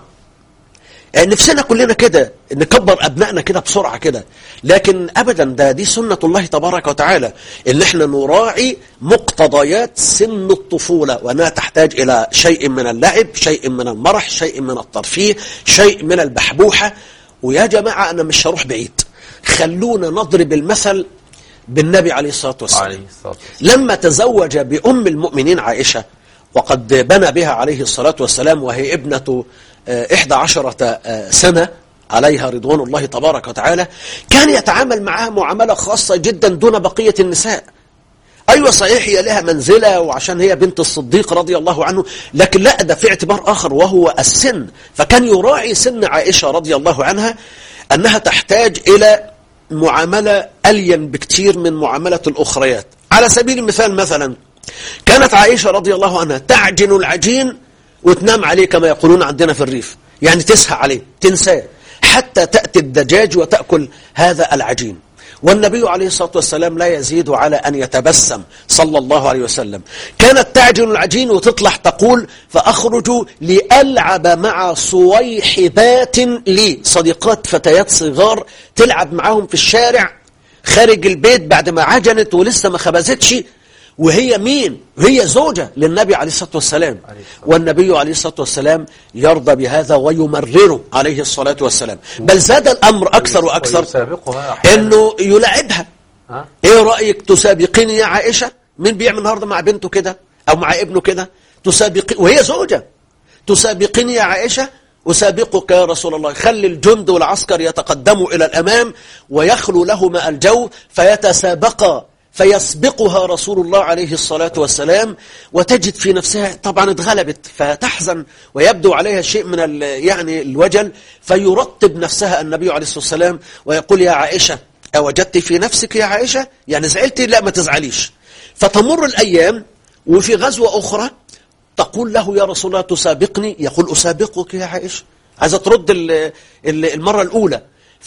[SPEAKER 2] نفسنا كلنا كده نكبر ابنائنا كده بسرعة كده، لكن ابدا دي سنة الله تبارك وتعالى ان احنا نراعي مقتضيات سن الطفولة، وانها تحتاج الى شيء من اللعب، شيء من المرح، شيء من الترفيه، شيء من البحبوحة. ويا جماعة انا مش هروح بعيد، خلونا نضرب المثل بالنبي عليه الصلاة والسلام لما تزوج بأم المؤمنين عائشة، وقد بنى بها عليه الصلاة والسلام وهي ابنة 11 سنة عليها رضوان الله تبارك وتعالى، كان يتعامل معها معاملة خاصة جدا دون بقية النساء. أيوة صحيح هي لها منزلة وعشان هي بنت الصديق رضي الله عنه، لكن لا، ده في اعتبار آخر وهو السن. فكان يراعي سن عائشة رضي الله عنها أنها تحتاج إلى معاملة ألين بكتير من معاملة الأخريات. على سبيل المثال مثلا كانت عائشة رضي الله عنها تعجن العجين وتنام عليه كما يقولون عندنا في الريف، يعني تسهى عليه تنساه، حتى تأتي الدجاج وتأكل هذا العجين. والنبي عليه الصلاة والسلام لا يزيد على أن يتبسم صلى الله عليه وسلم. كانت تعجن العجين وتطلع تقول: فأخرج لألعب مع صويحبات لي، صديقات فتيات صغار تلعب معهم في الشارع خارج البيت بعد ما عجنت ولسه ما خبزتش. وهي مين؟ هي زوجة للنبي عليه الصلاة والسلام. والنبي عليه الصلاة والسلام يرضى بهذا ويمرره عليه الصلاة والسلام. بل زاد الأمر أكثر وأكثر إنه يلعبها. إيه رأيك تسابقين يا عائشة؟ مين بيعمل النهارده مع بنته كده أو مع ابنه كده؟ تسابقين وهي زوجة. تسابقين يا عائشة؟ أسابقك يا رسول الله. خلي الجند والعسكر يتقدموا إلى الأمام ويخلو لهما الجو فيتسابقا، فيسبقها رسول الله عليه الصلاة والسلام، وتجد في نفسها طبعا اتغلبت فتحزن ويبدو عليها شيء من يعني الوجل، فيرطب نفسها النبي عليه الصلاة والسلام ويقول: يا عائشة أوجدت في نفسك يا عائشة؟ يعني زعلتي؟ لا ما تزعليش. فتمر الأيام وفي غزوة أخرى تقول له: يا رسول الله تسابقني؟ يقول: أسابقك يا عائشة. عايزة ترد المرة الأولى،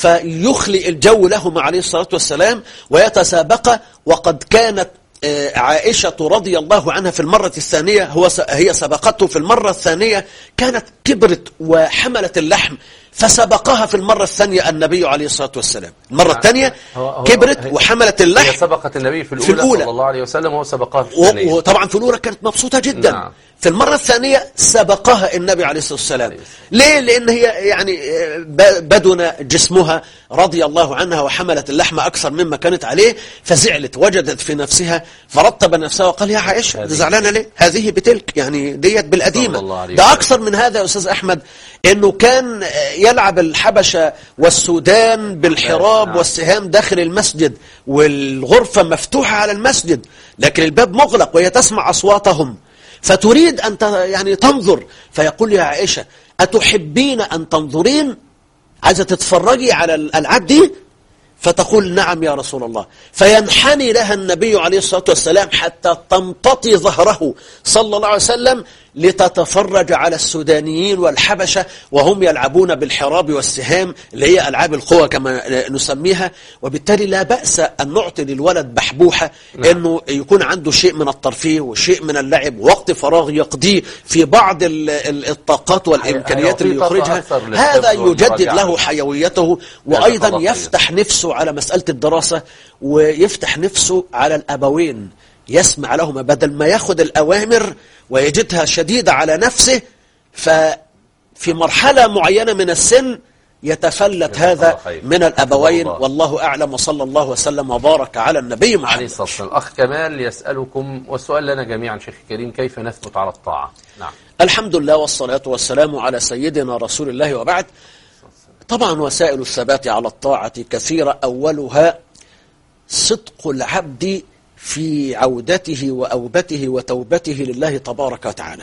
[SPEAKER 2] فيخلي الجو لهما عليه الصلاة والسلام ويتسابق. وقد كانت عائشة رضي الله عنها في المرة الثانية هي سبقته في المرة الثانية، كانت كبرت وحملت اللحم، فسبقها في المرة الثانية النبي عليه الصلاة والسلام. المرة الثانية كبرت وحملت اللحم.
[SPEAKER 1] هي سبقت النبي في الأولى صلى الله عليه وسلم وهو سبقها في الثانية.
[SPEAKER 2] وطبعا في الأولى كانت مبسوطة جدا. نعم. في المرة الثانية سبقها النبي عليه الصلاة والسلام. ليه؟ لأن هي يعني بدن جسمها رضي الله عنها وحملت اللحم أكثر مما كانت عليه، فزعلت وجدت في نفسها فرتب نفسها وقال: يا عائشة زعلانة ليه؟ هذه بتلك، يعني ديت بالقديمة. ده أكثر من هذا يا أستاذ أحمد، إنه كان يلعب الحبشة والسودان بالحراب والسهام داخل المسجد، والغرفة مفتوحة على المسجد لكن الباب مغلق وهي تسمع أصواتهم، فتريد أن يعني تنظر، فيقول: يا عائشة أتحبين أن تنظرين؟ عايزة تتفرجي على الألعاب دي؟ فتقول: نعم يا رسول الله. فينحني لها النبي عليه الصلاة والسلام حتى تمتطي ظهره صلى الله عليه وسلم لتتفرج على السودانيين والحبشة وهم يلعبون بالحراب والسهام اللي هي ألعاب القوى كما نسميها. وبالتالي لا بأس أن نعطي للولد بحبوحة، أنه يكون عنده شيء من الترفيه وشيء من اللعب، وقت فراغ يقضيه في بعض الطاقات والإمكانيات اللي يخرجها، هذا يجدد له حيويته، وأيضا يفتح نفسه على مسألة الدراسة، ويفتح نفسه على الأبوين، يسمع لهما بدل ما ياخد الأوامر ويجدها شديدة على نفسه. ففي مرحلة معينة من السن يتفلت هذا من الأبوين، والله أعلم، وصلى الله وسلم وبارك على النبي محمد عليه الصلاة والسلام.
[SPEAKER 1] الأخ كمال يسألكم، والسؤال لنا جميعا شيخ كريم: كيف نثبت على الطاعة؟ نعم.
[SPEAKER 2] الحمد لله والصلاة والسلام على سيدنا رسول الله، وبعد. طبعا وسائل الثبات على الطاعة كثيرة، أولها صدق العبد في عودته وأوبته وتوبته لله تبارك وتعالى.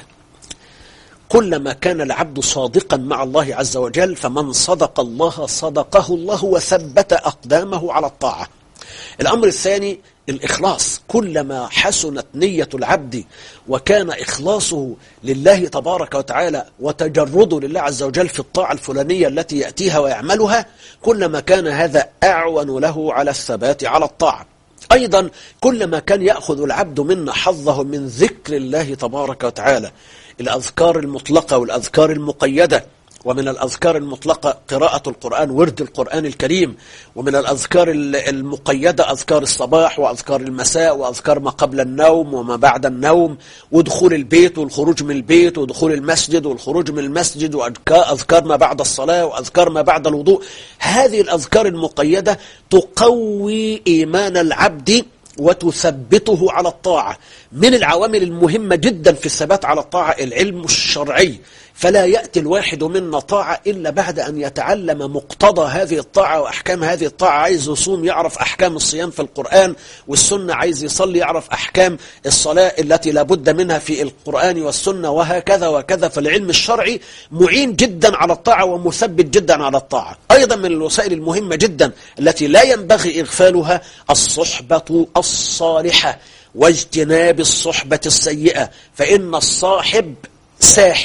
[SPEAKER 2] كلما كان العبد صادقا مع الله عز وجل، فمن صدق الله صدقه الله وثبت أقدامه على الطاعة. الأمر الثاني الإخلاص. كلما حسنت نية العبد وكان إخلاصه لله تبارك وتعالى وتجرده لله عز وجل في الطاعة الفلانية التي يأتيها ويعملها، كلما كان هذا أعون له على الثبات على الطاعة. أيضا كلما كان يأخذ العبد منا حظه من ذكر الله تبارك وتعالى، الأذكار المطلقة والأذكار المقيدة. ومن الأذكار المطلقة قراءة القرآن، ورد القرآن الكريم. ومن الأذكار المقيدة أذكار الصباح وأذكار المساء وأذكار ما قبل النوم وما بعد النوم، ودخول البيت والخروج من البيت، ودخول المسجد والخروج من المسجد، وأذكار ما بعد الصلاة وأذكار ما بعد الوضوء. هذه الأذكار المقيدة تقوي إيمان العبد وتثبته على الطاعة. من العوامل المهمة جدا في الثبات على الطاعة العلم الشرعي، فلا يأتي الواحد منا طاعة إلا بعد أن يتعلم مقتضى هذه الطاعة وأحكام هذه الطاعة. عايز يصوم يعرف أحكام الصيام في القرآن والسنة، عايز يصلي يعرف أحكام الصلاة التي لابد منها في القرآن والسنة، وهكذا وكذا. فالعلم الشرعي معين جدا على الطاعة ومثبت جدا على الطاعة. أيضا من الوسائل المهمة جدا التي لا ينبغي إغفالها الصحبة الصالحة واجتناب الصحبة السيئة، فإن الصاحب ساحب.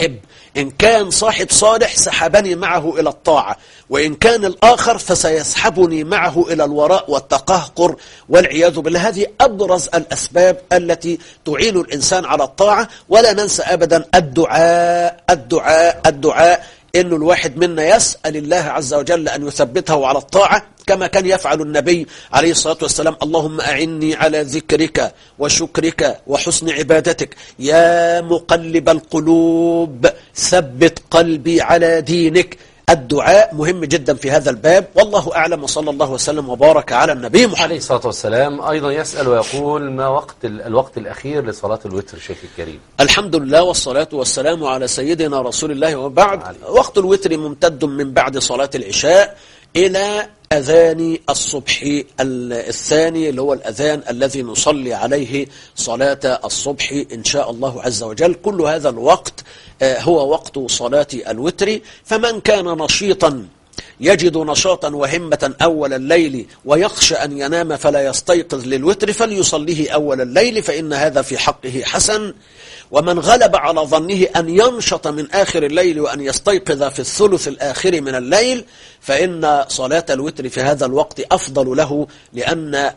[SPEAKER 2] إن كان صاحب صالح سحبني معه إلى الطاعة، وإن كان الآخر فسيسحبني معه إلى الوراء والتقهقر والعياذ بالله. هذه أبرز الأسباب التي تعين الإنسان على الطاعة. ولا ننسى أبدا الدعاء الدعاء الدعاء، إنه الواحد منا يسأل الله عز وجل أن يثبته على الطاعة كما كان يفعل النبي عليه الصلاة والسلام: اللهم أعني على ذكرك وشكرك وحسن عبادتك يا مقلب القلوب ثبت قلبي على دينك. الدعاء مهم جدا في هذا الباب، والله أعلم، وصلى الله وسلم وبارك على النبي محمد
[SPEAKER 1] عليه الصلاة والسلام. أيضا يسأل ويقول: ما الوقت الأخير لصلاة الوتر شيخ الكريم؟
[SPEAKER 2] الحمد لله والصلاة والسلام على سيدنا رسول الله، وبعد. وقت الوتر ممتد من بعد صلاة العشاء إلى أذان الصبح الثاني، اللي هو الأذان الذي نصلي عليه صلاة الصبح إن شاء الله عز وجل. كل هذا الوقت هو وقت صلاة الوتر. فمن كان نشيطا يجد نشاطا وهمة أول الليل ويخشى أن ينام فلا يستيقظ للوتر فليصليه أول الليل، فإن هذا في حقه حسن. ومن غلب على ظنه أن ينشط من آخر الليل وأن يستيقظ في الثلث الآخر من الليل، فإن صلاة الوتر في هذا الوقت أفضل له، لأن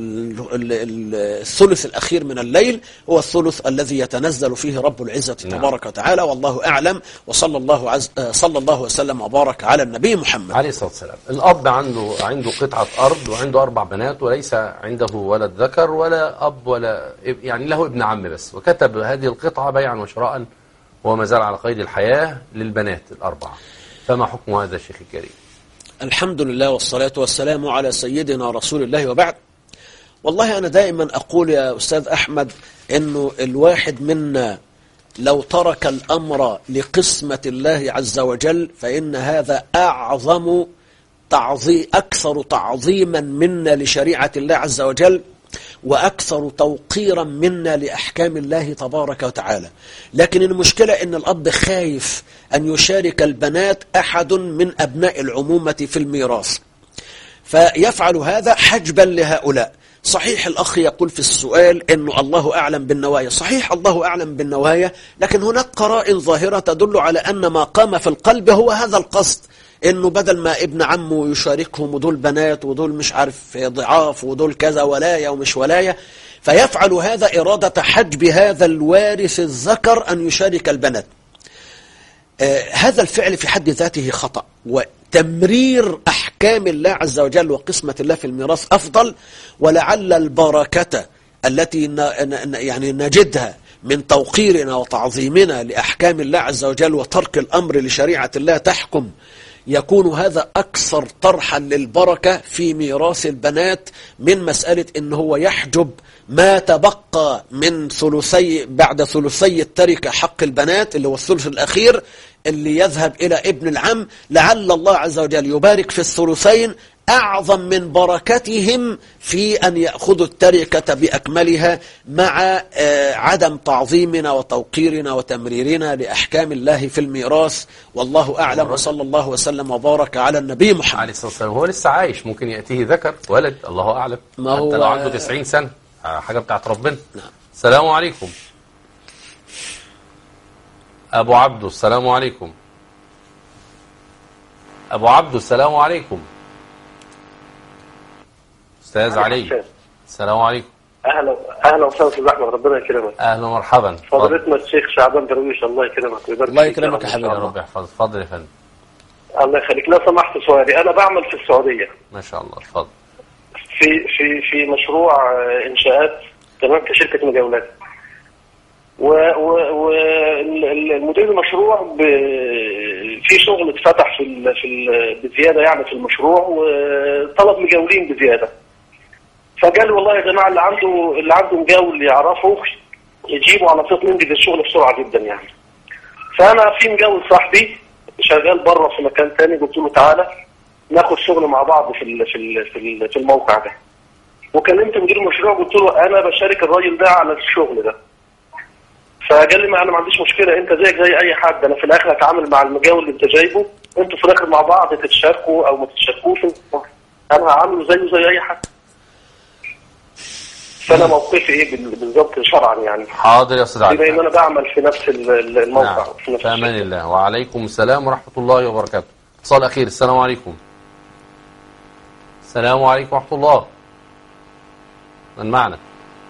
[SPEAKER 2] الثلث الأخير من الليل هو الثلث الذي يتنزل فيه رب العزة تبارك وتعالى. والله أعلم، وصلى الله وسلم وبارك على النبي محمد
[SPEAKER 1] عليه الصلاة والسلام. الأب عنده قطعة أرض وعنده 4 بنات وليس عنده ولد ذكر ولا أب ولا يعني له ابن عم بس، وكتب هذه القطعة بيعا وشراء وما زال على قيد الحياة للبنات ال4، فما حكم هذا الشيخ الكريم؟
[SPEAKER 2] الحمد لله والصلاة والسلام على سيدنا رسول الله، وبعد. والله أنا دائما أقول يا أستاذ أحمد إنه الواحد منا لو ترك الأمر لقسمة الله عز وجل فإن هذا أكثر تعظيما منا لشريعة الله عز وجل، وأكثر توقيرا منا لأحكام الله تبارك وتعالى. لكن المشكلة إن الأب خايف أن يشارك البنات أحد من أبناء العمومة في الميراث، فيفعل هذا حجبا لهؤلاء. صحيح الأخ يقول في السؤال إنه الله أعلم بالنوايا، صحيح الله أعلم بالنوايا، لكن هناك قرائن ظاهرة تدل على أن ما قام في القلب هو هذا القصد، إنه بدل ما ابن عمه يشاركهم ودول بنات ودول مش عارف ضعاف ودول كذا ولاية ومش ولاية، فيفعل هذا إرادة حجب هذا الوارث الذكر أن يشارك البنات. هذا الفعل في حد ذاته خطأ، وتمرير أحكام الله عز وجل وقسمة الله في الميراث أفضل. ولعل البركة التي يعني نجدها من توقيرنا وتعظيمنا لأحكام الله عز وجل وترك الأمر لشريعة الله تحكم، يكون هذا أكثر طرحا للبركة في ميراث البنات من مسألة إن هو يحجب ما تبقى من بعد ثلثي التركة حق البنات اللي هو الثلث الأخير اللي يذهب إلى ابن العم. لعل الله عز وجل يبارك في الثلثين أعظم من بركتهم في أن يأخذوا التركة بأكملها، مع عدم تعظيمنا وتوقيرنا وتمريرنا لأحكام الله في الميراث. والله أعلم، وصلى الله وسلم وبارك على النبي محمد
[SPEAKER 1] عليه الصلاة والسلام. هو لسه عايش، ممكن يأتيه ذكر ولد، الله أعلم، حتى لو عنده 90 سنة، حاجة بتاعت ربنا.
[SPEAKER 2] نعم.
[SPEAKER 1] السلام عليكم أبو عبدو. السلام عليكم أبو عبدو. السلام عليكم أستاذ علي. السلام عليكم.
[SPEAKER 3] اهلا وسهلا استاذ احمد، ربنا يكرمك.
[SPEAKER 1] اهلا ومرحبا.
[SPEAKER 3] فضيلتنا الشيخ شعبان درويش، الله يكرمك ويبارك
[SPEAKER 2] الله يكرمك يا حبيبي،
[SPEAKER 1] يا رب يحفظك. اتفضل يا فندم.
[SPEAKER 3] الله يخليك. لو سمحت سؤالي، انا بعمل في السعوديه
[SPEAKER 1] ما شاء الله. اتفضل.
[SPEAKER 3] في مشروع انشاءات، تمام، كشركه مجاولات، والمدير المشروع في شغل اتفتح بزياده يعني في المشروع، وطلب مجاولين بزياده. فقال والله يا جماعه اللي عنده مجاول يعرفه يجيبوا على صوت ننجز الشغل بسرعه جدا يعني. فانا في مجاول صاحبي شغال بره في مكان ثاني، قلت له تعالى ناخد شغل مع بعض في الموقع ده. وكلمت مدير المشروع قلت له انا بشارك الراجل ده على الشغل ده. فقال لي انا ما عنديش مشكله، انت زيك زي اي حد، انا في الاخر هتعامل مع المجاول اللي انت جايبه، انتوا في الاخر مع بعض تتشاركوا او ما تتشاركوش، انا هعامله زيه زي اي حد. فانا موقفي ايه بالظبط شرعا يعني؟
[SPEAKER 1] حاضر يا استاذ علي.
[SPEAKER 3] بما ان انا بعمل في نفس الموقع.
[SPEAKER 1] نعم.
[SPEAKER 3] في نفس
[SPEAKER 1] في امان الله. وعليكم السلام ورحمه الله وبركاته. اتصال اخير. السلام عليكم. السلام عليكم ورحمه الله. من معنا؟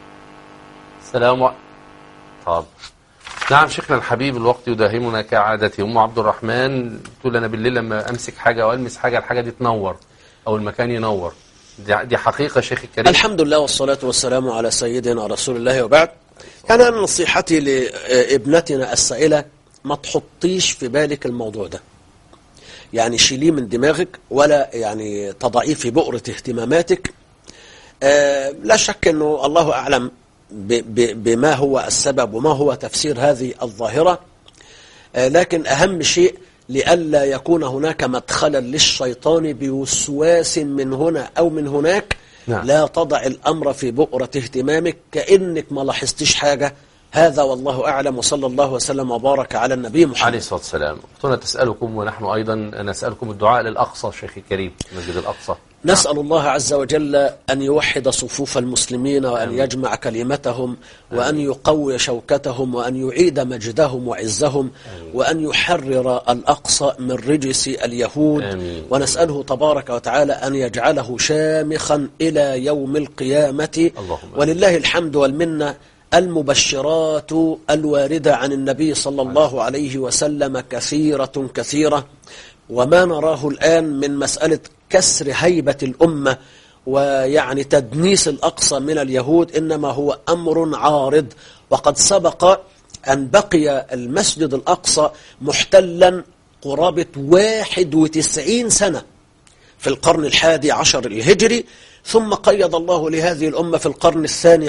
[SPEAKER 1] طب نعم شيخنا الحبيب، الوقت يداهمنا كعادته. ام عبد الرحمن تقول انا بالليل لما امسك حاجه او المس حاجه الحاجه دي تنور او المكان ينور، دي حقيقه شيخ الكريم؟
[SPEAKER 2] الحمد لله والصلاة والسلام على سيدنا رسول الله وبعد. يعني أنا نصيحتي لابنتنا السائلة ما تحطيش في بالك الموضوع ده، يعني شيليه من دماغك ولا يعني تضعيه في بؤرة اهتماماتك. لا شك أنه الله أعلم بما هو السبب وما هو تفسير هذه الظاهرة، لكن أهم شيء لئلا يكون هناك مدخلا للشيطان بوسواس من هنا أو من هناك.
[SPEAKER 1] نعم.
[SPEAKER 2] لا تضع الأمر في بؤرة اهتمامك كأنك ما لاحظتش حاجة. هذا والله أعلم، وصلى الله وسلم وبارك على النبي محمد
[SPEAKER 1] عليه الصلاة والسلام. أختنا تسألكم ونحن أيضا نسألكم الدعاء للأقصى شيخ الكريم، مسجد الأقصى.
[SPEAKER 2] نسأل الله عز وجل أن يوحد صفوف المسلمين وأن
[SPEAKER 1] آمين.
[SPEAKER 2] يجمع كلمتهم وأن يقوي شوكتهم وأن يعيد مجدهم وعزهم وأن يحرر الأقصى من رجس اليهود.
[SPEAKER 1] آمين.
[SPEAKER 2] ونسأله تبارك وتعالى أن يجعله شامخا إلى يوم القيامة.
[SPEAKER 1] اللهم
[SPEAKER 2] ولله الحمد والمنة. المبشرات الواردة عن النبي صلى الله عليه وسلم كثيرة كثيرة، وما نراه الآن من مسألة كسر هيبة الأمة ويعني تدنيس الأقصى من اليهود إنما هو أمر عارض. وقد سبق أن بقي المسجد الأقصى محتلا قرابة 91 سنة في القرن 11 الهجري، ثم قيد الله لهذه الأمة في القرن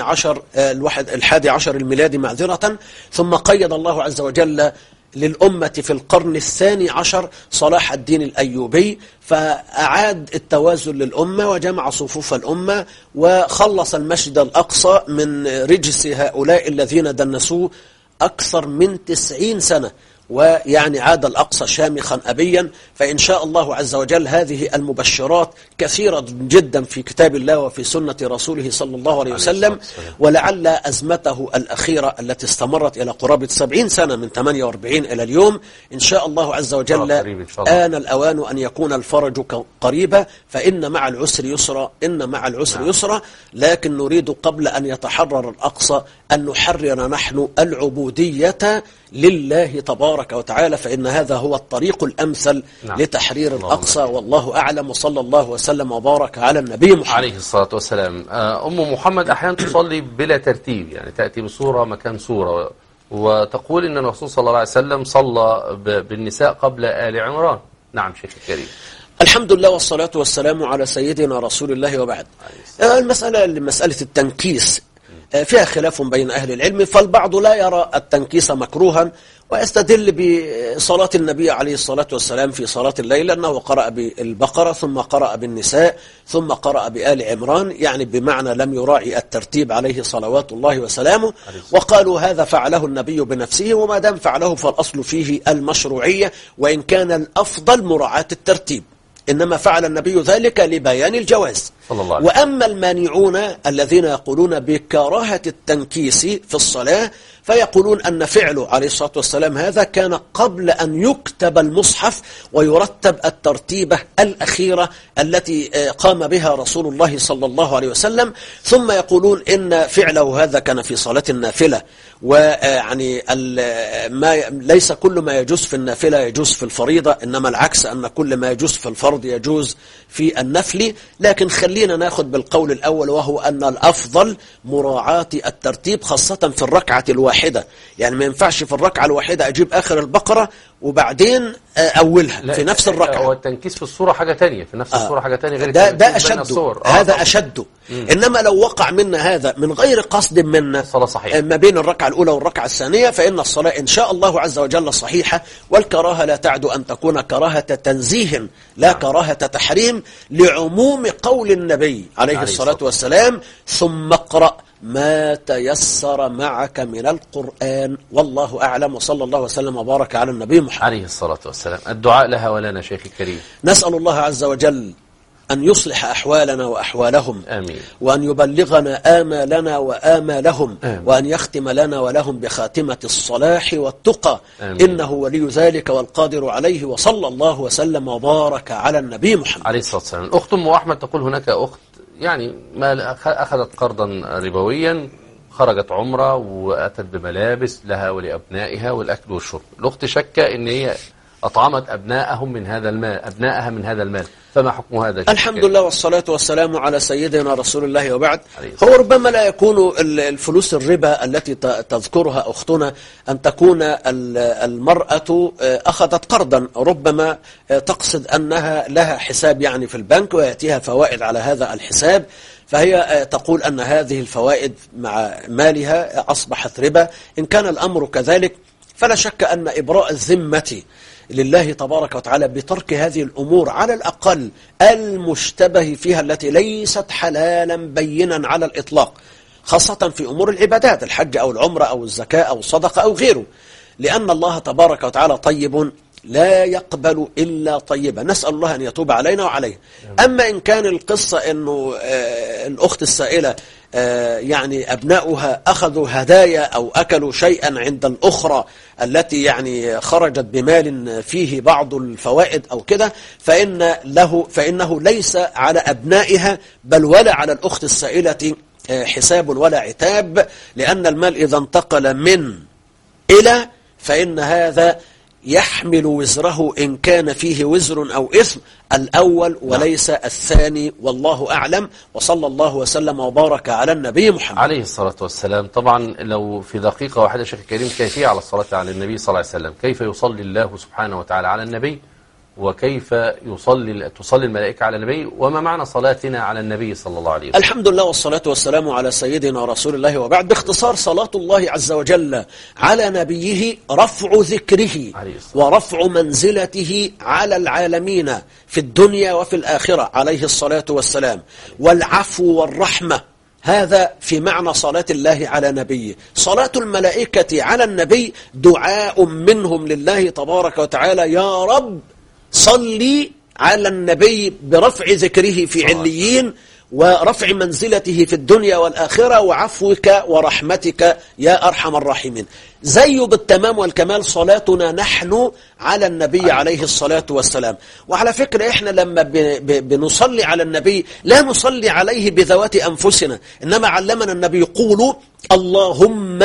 [SPEAKER 2] 11 الميلادي معذرة، ثم قيد الله عز وجل للأمة في القرن 12 صلاح الدين الأيوبي، فأعاد التوازن للأمة وجمع صفوف الأمة وخلص المسجد الأقصى من رجس هؤلاء الذين دنسوه أكثر من 90 سنة، ويعني عاد الأقصى شامخا أبيا. فإن شاء الله عز وجل هذه المبشرات كثيرة جدا في كتاب الله وفي سنة رسوله صلى الله عليه وسلم، ولعل أزمته الأخيرة التي استمرت إلى قرابة 70 سنة من 48 إلى اليوم إن شاء الله عز وجل آن الأوان أن يكون الفرج قريبا. فإن مع العسر يسرا، إن مع العسر يسرا. لكن نريد قبل أن يتحرر الأقصى أن نحرر نحن العبودية لله تبارك وتعالى، فإن هذا هو الطريق الأمثل لتحرير الأقصى. والله أعلم، وصلى الله وسلم وبارك على النبي محمد
[SPEAKER 1] عليه الصلاة والسلام. أم محمد أحيانا تصلي بلا ترتيب، يعني تأتي بصورة مكان صورة، وتقول إن الرسول صلى الله عليه وسلم صلى بالنساء قبل آل عمران. نعم شيخ الكريم.
[SPEAKER 2] الحمد لله والصلاة والسلام على سيدنا رسول الله وبعد. مسألة التنكيس فيها خلاف بين أهل العلم، فالبعض لا يرى التنكيس مكروها ويستدل بصلاة النبي عليه الصلاة والسلام في صلاة الليل أنه قرأ بالبقرة ثم قرأ بالنساء ثم قرأ بآل عمران، يعني بمعنى لم يراعي الترتيب عليه صلوات الله وسلامه. وقالوا هذا فعله النبي بنفسه، وما دام فعله فالأصل فيه المشروعية، وإن كان الأفضل مراعاة الترتيب، إنما فعل النبي ذلك لبيان الجواز. وأما المانعون الذين يقولون بكراهة التنكيس في الصلاة فيقولون أن فعله عليه الصلاة والسلام هذا كان قبل أن يكتب المصحف ويرتب الترتيبة الأخيرة التي قام بها رسول الله صلى الله عليه وسلم، ثم يقولون إن فعله هذا كان في صلاة النافلة، ويعني ليس كل ما يجوز في النافلة يجوز في الفريضة، إنما العكس أن كل ما يجوز في الفرض يجوز في النفل. لكن خلينا ناخد بالقول الأول، وهو أن الأفضل مراعاة الترتيب خاصة في الركعة الواحدة. يعني ما ينفعش في الركعة الواحدة أجيب آخر البقرة وبعدين أولها في نفس الركعة.
[SPEAKER 1] هو التنكيس في الصورة حاجة تانية، في نفس الصورة حاجة تانية غير
[SPEAKER 2] ده أشد. هذا أشد. إنما لو وقع منا هذا من غير قصد منا ما بين الركعة الأولى والركعة الثانية فإن الصلاة إن شاء الله عز وجل صحيحة. والكراهة لا تعد أن تكون كراهة تنزيه لا كراهة تحريم، لعموم قول النبي عليه الصلاة والسلام ثم اقرأ ما تيسر معك من القرآن. والله أعلم، وصلى الله وسلم وبارك على النبي محمد
[SPEAKER 1] عليه الصلاة والسلام. الدعاء لها ولنا شيخ الكريم.
[SPEAKER 2] نسأل الله عز وجل أن يصلح أحوالنا وأحوالهم،
[SPEAKER 1] آمين.
[SPEAKER 2] وأن يبلغنا آمالنا وآمالهم،
[SPEAKER 1] آمين.
[SPEAKER 2] وأن يختم لنا ولهم بخاتمة الصلاح والتقى،
[SPEAKER 1] آمين.
[SPEAKER 2] إنه ولي ذلك والقادر عليه. وصلى الله وسلم وبارك على النبي محمد
[SPEAKER 1] عليه الصلاة والسلام. الأخت أم أحمد تقول هناك أخت يعني ما أخذت قرضا ربويا، خرجت عمرة وأتت بملابس لها ولأبنائها والأكل والشرب. الأخت شك إن هي أطعمت أبنائها من هذا المال، فما حكم هذا؟
[SPEAKER 2] الحمد لله والصلاة والسلام على سيدنا رسول الله، وبعد. هو ربما لا يكون الفلوس الربا التي تذكرها أختنا أن تكون المرأة أخذت قرضا، ربما تقصد أنها لها حساب يعني في البنك ويأتيها فوائد على هذا الحساب، فهي تقول أن هذه الفوائد مع مالها أصبحت ربا. إن كان الأمر كذلك فلا شك أن إبراء الذمة لله تبارك وتعالى بترك هذه الأمور على الأقل المشتبه فيها التي ليست حلالا بينا على الإطلاق، خاصة في أمور العبادات، الحج أو العمرة أو الزكاة أو الصدقة أو غيره، لأن الله تبارك وتعالى طيب لا يقبل إلا طيبا. نسأل الله أن يتوب علينا وعليه. أما إن كان القصة أنه الأخت السائلة يعني أبناؤها أخذوا هدايا أو أكلوا شيئا عند الأخرى التي يعني خرجت بمال فيه بعض الفوائد أو كده، فإنه ليس على أبنائها بل ولا على الأخت السائلة حساب ولا عتاب، لأن المال إذا انتقل من إلى فإن هذا يحمل وزره إن كان فيه وزر أو إثم الأول وليس الثاني، والله أعلم. وصلى الله وسلم وبارك على النبي محمد
[SPEAKER 1] عليه الصلاة والسلام. طبعا لو في دقيقة واحدة شيخ الكريم، كيفية على الصلاة على النبي صلى الله عليه وسلم، كيف يصلي الله سبحانه وتعالى على النبي، وكيف تصلي الملائكة على النبي، وما معنى صلاتنا على النبي صلى الله عليه وسلم؟
[SPEAKER 2] الحمد لله والصلاة والسلام على سيدنا رسول الله، وبعد. باختصار، صلاة الله عز وجل على نبيه رفع ذكره ورفع منزلته على العالمين في الدنيا وفي الآخرة عليه الصلاة والسلام، والعفو والرحمة، هذا في معنى صلاة الله على نبيه. صلاة الملائكة على النبي دعاء منهم لله تبارك وتعالى: يا رب صلي على النبي برفع ذكره في عليين، ورفع منزلته في الدنيا والآخرة، وعفوك ورحمتك يا أرحم الراحمين. زيه بالتمام والكمال صلاتنا نحن على النبي عليه الصلاة والسلام. وعلى فكرة إحنا لما بنصلي على النبي لا نصلي عليه بذوات أنفسنا، إنما علمنا النبي: قولوا اللهم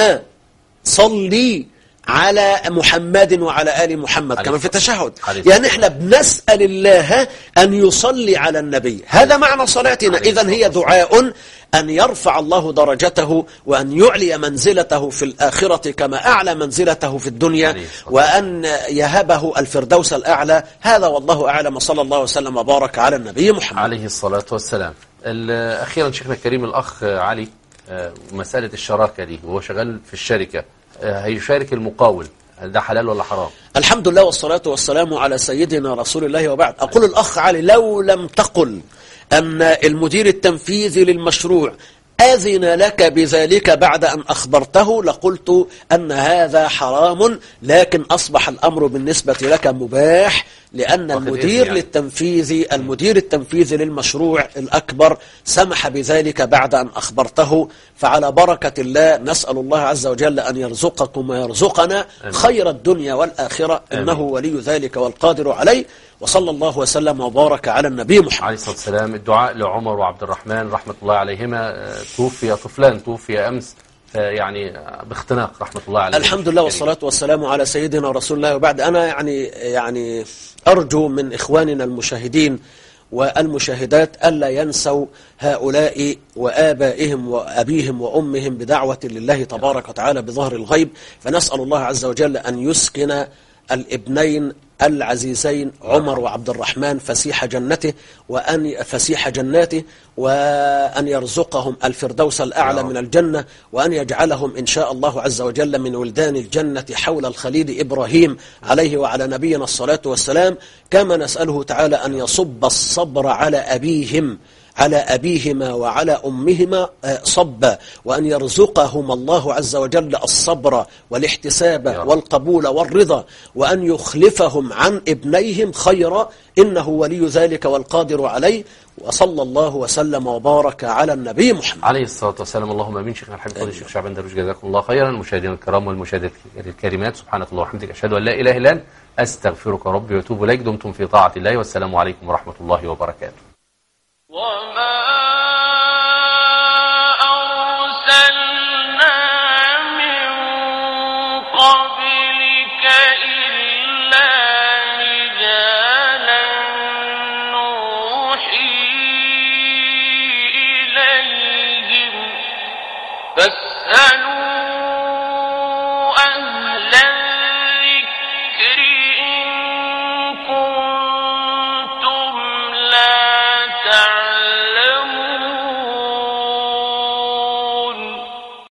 [SPEAKER 2] صلي على محمد وعلى آل محمد، كما في التشهد. يعني احنا بنسأل الله أن يصلي على النبي، هذا معنى صلاتنا. إذن هي دعاء أن يرفع الله درجته وأن يعلي منزلته في الآخرة كما أعلى منزلته في الدنيا، وأن يهبه الفردوس الأعلى. هذا والله أعلم. صلى الله وسلم وبارك على النبي محمد
[SPEAKER 1] عليه الصلاة والسلام. أخيرا شيخنا الكريم الأخ علي، مسألة الشراكة دي، وهو شغال في الشركة، هيشارك المقاول، ده حلال ولا حرام؟
[SPEAKER 2] الحمد لله والصلاة والسلام على سيدنا رسول الله، وبعد. أقول الأخ علي: لو لم تقل أن المدير التنفيذي للمشروع أذن لك بذلك بعد أن أخبرته لقلت أن هذا حرام، لكن أصبح الأمر بالنسبة لك مباح، لأن المدير التنفيذي للمشروع الأكبر سمح بذلك بعد أن أخبرته. فعلى بركة الله نسأل الله عز وجل أن يرزقكم ويرزقنا خير الدنيا والآخرة، إنه ولي ذلك والقادر عليه. وصلى الله وسلم وبارك على النبي محمد
[SPEAKER 1] عليه الصلاة والسلام. الدعاء لعمر وعبد الرحمن رحمة الله عليهما، توفي طفلان، توفي أمس يعني باختناق رحمة الله عليه.
[SPEAKER 2] الحمد لله والصلاة والسلام على سيدنا رسول الله، وبعد. أنا يعني أرجو من إخواننا المشاهدين والمشاهدات ألا ينسوا هؤلاء وآبائهم وأبيهم وأمهم بدعوة لله تبارك وتعالى بظهر الغيب. فنسأل الله عز وجل أن يسكن الابنين العزيزين عمر وعبد الرحمن فسيح جناته، وأن يرزقهم الفردوس الأعلى من الجنة، وأن يجعلهم إن شاء الله عز وجل من ولدان الجنة حول الخليل إبراهيم عليه وعلى نبينا الصلاة والسلام. كما نسأله تعالى أن يصب الصبر على أبيهم على أبيهما وعلى أمهما صبا، وأن يرزقهم الله عز وجل الصبر والاحتساب والقبول والرضا، وأن يخلفهم عن ابنيهم خيرا، إنه ولي ذلك والقادر عليه. وصلى الله وسلم وبارك على النبي محمد
[SPEAKER 1] عليه الصلاة والسلام. اللهم امين. شيخنا الحبيب فضيلة الشيخ شعبان درويش، جزاكم الله خيرا. المشاهدين الكرام والمشاهدات الكريمات، سبحانك اللهم وبحمدك، أشهد أن لا إله إلا أنت، أستغفرك ربي وأتوب إليك. دمتم في طاعة الله، والسلام عليكم ورحمة الله وبركاته.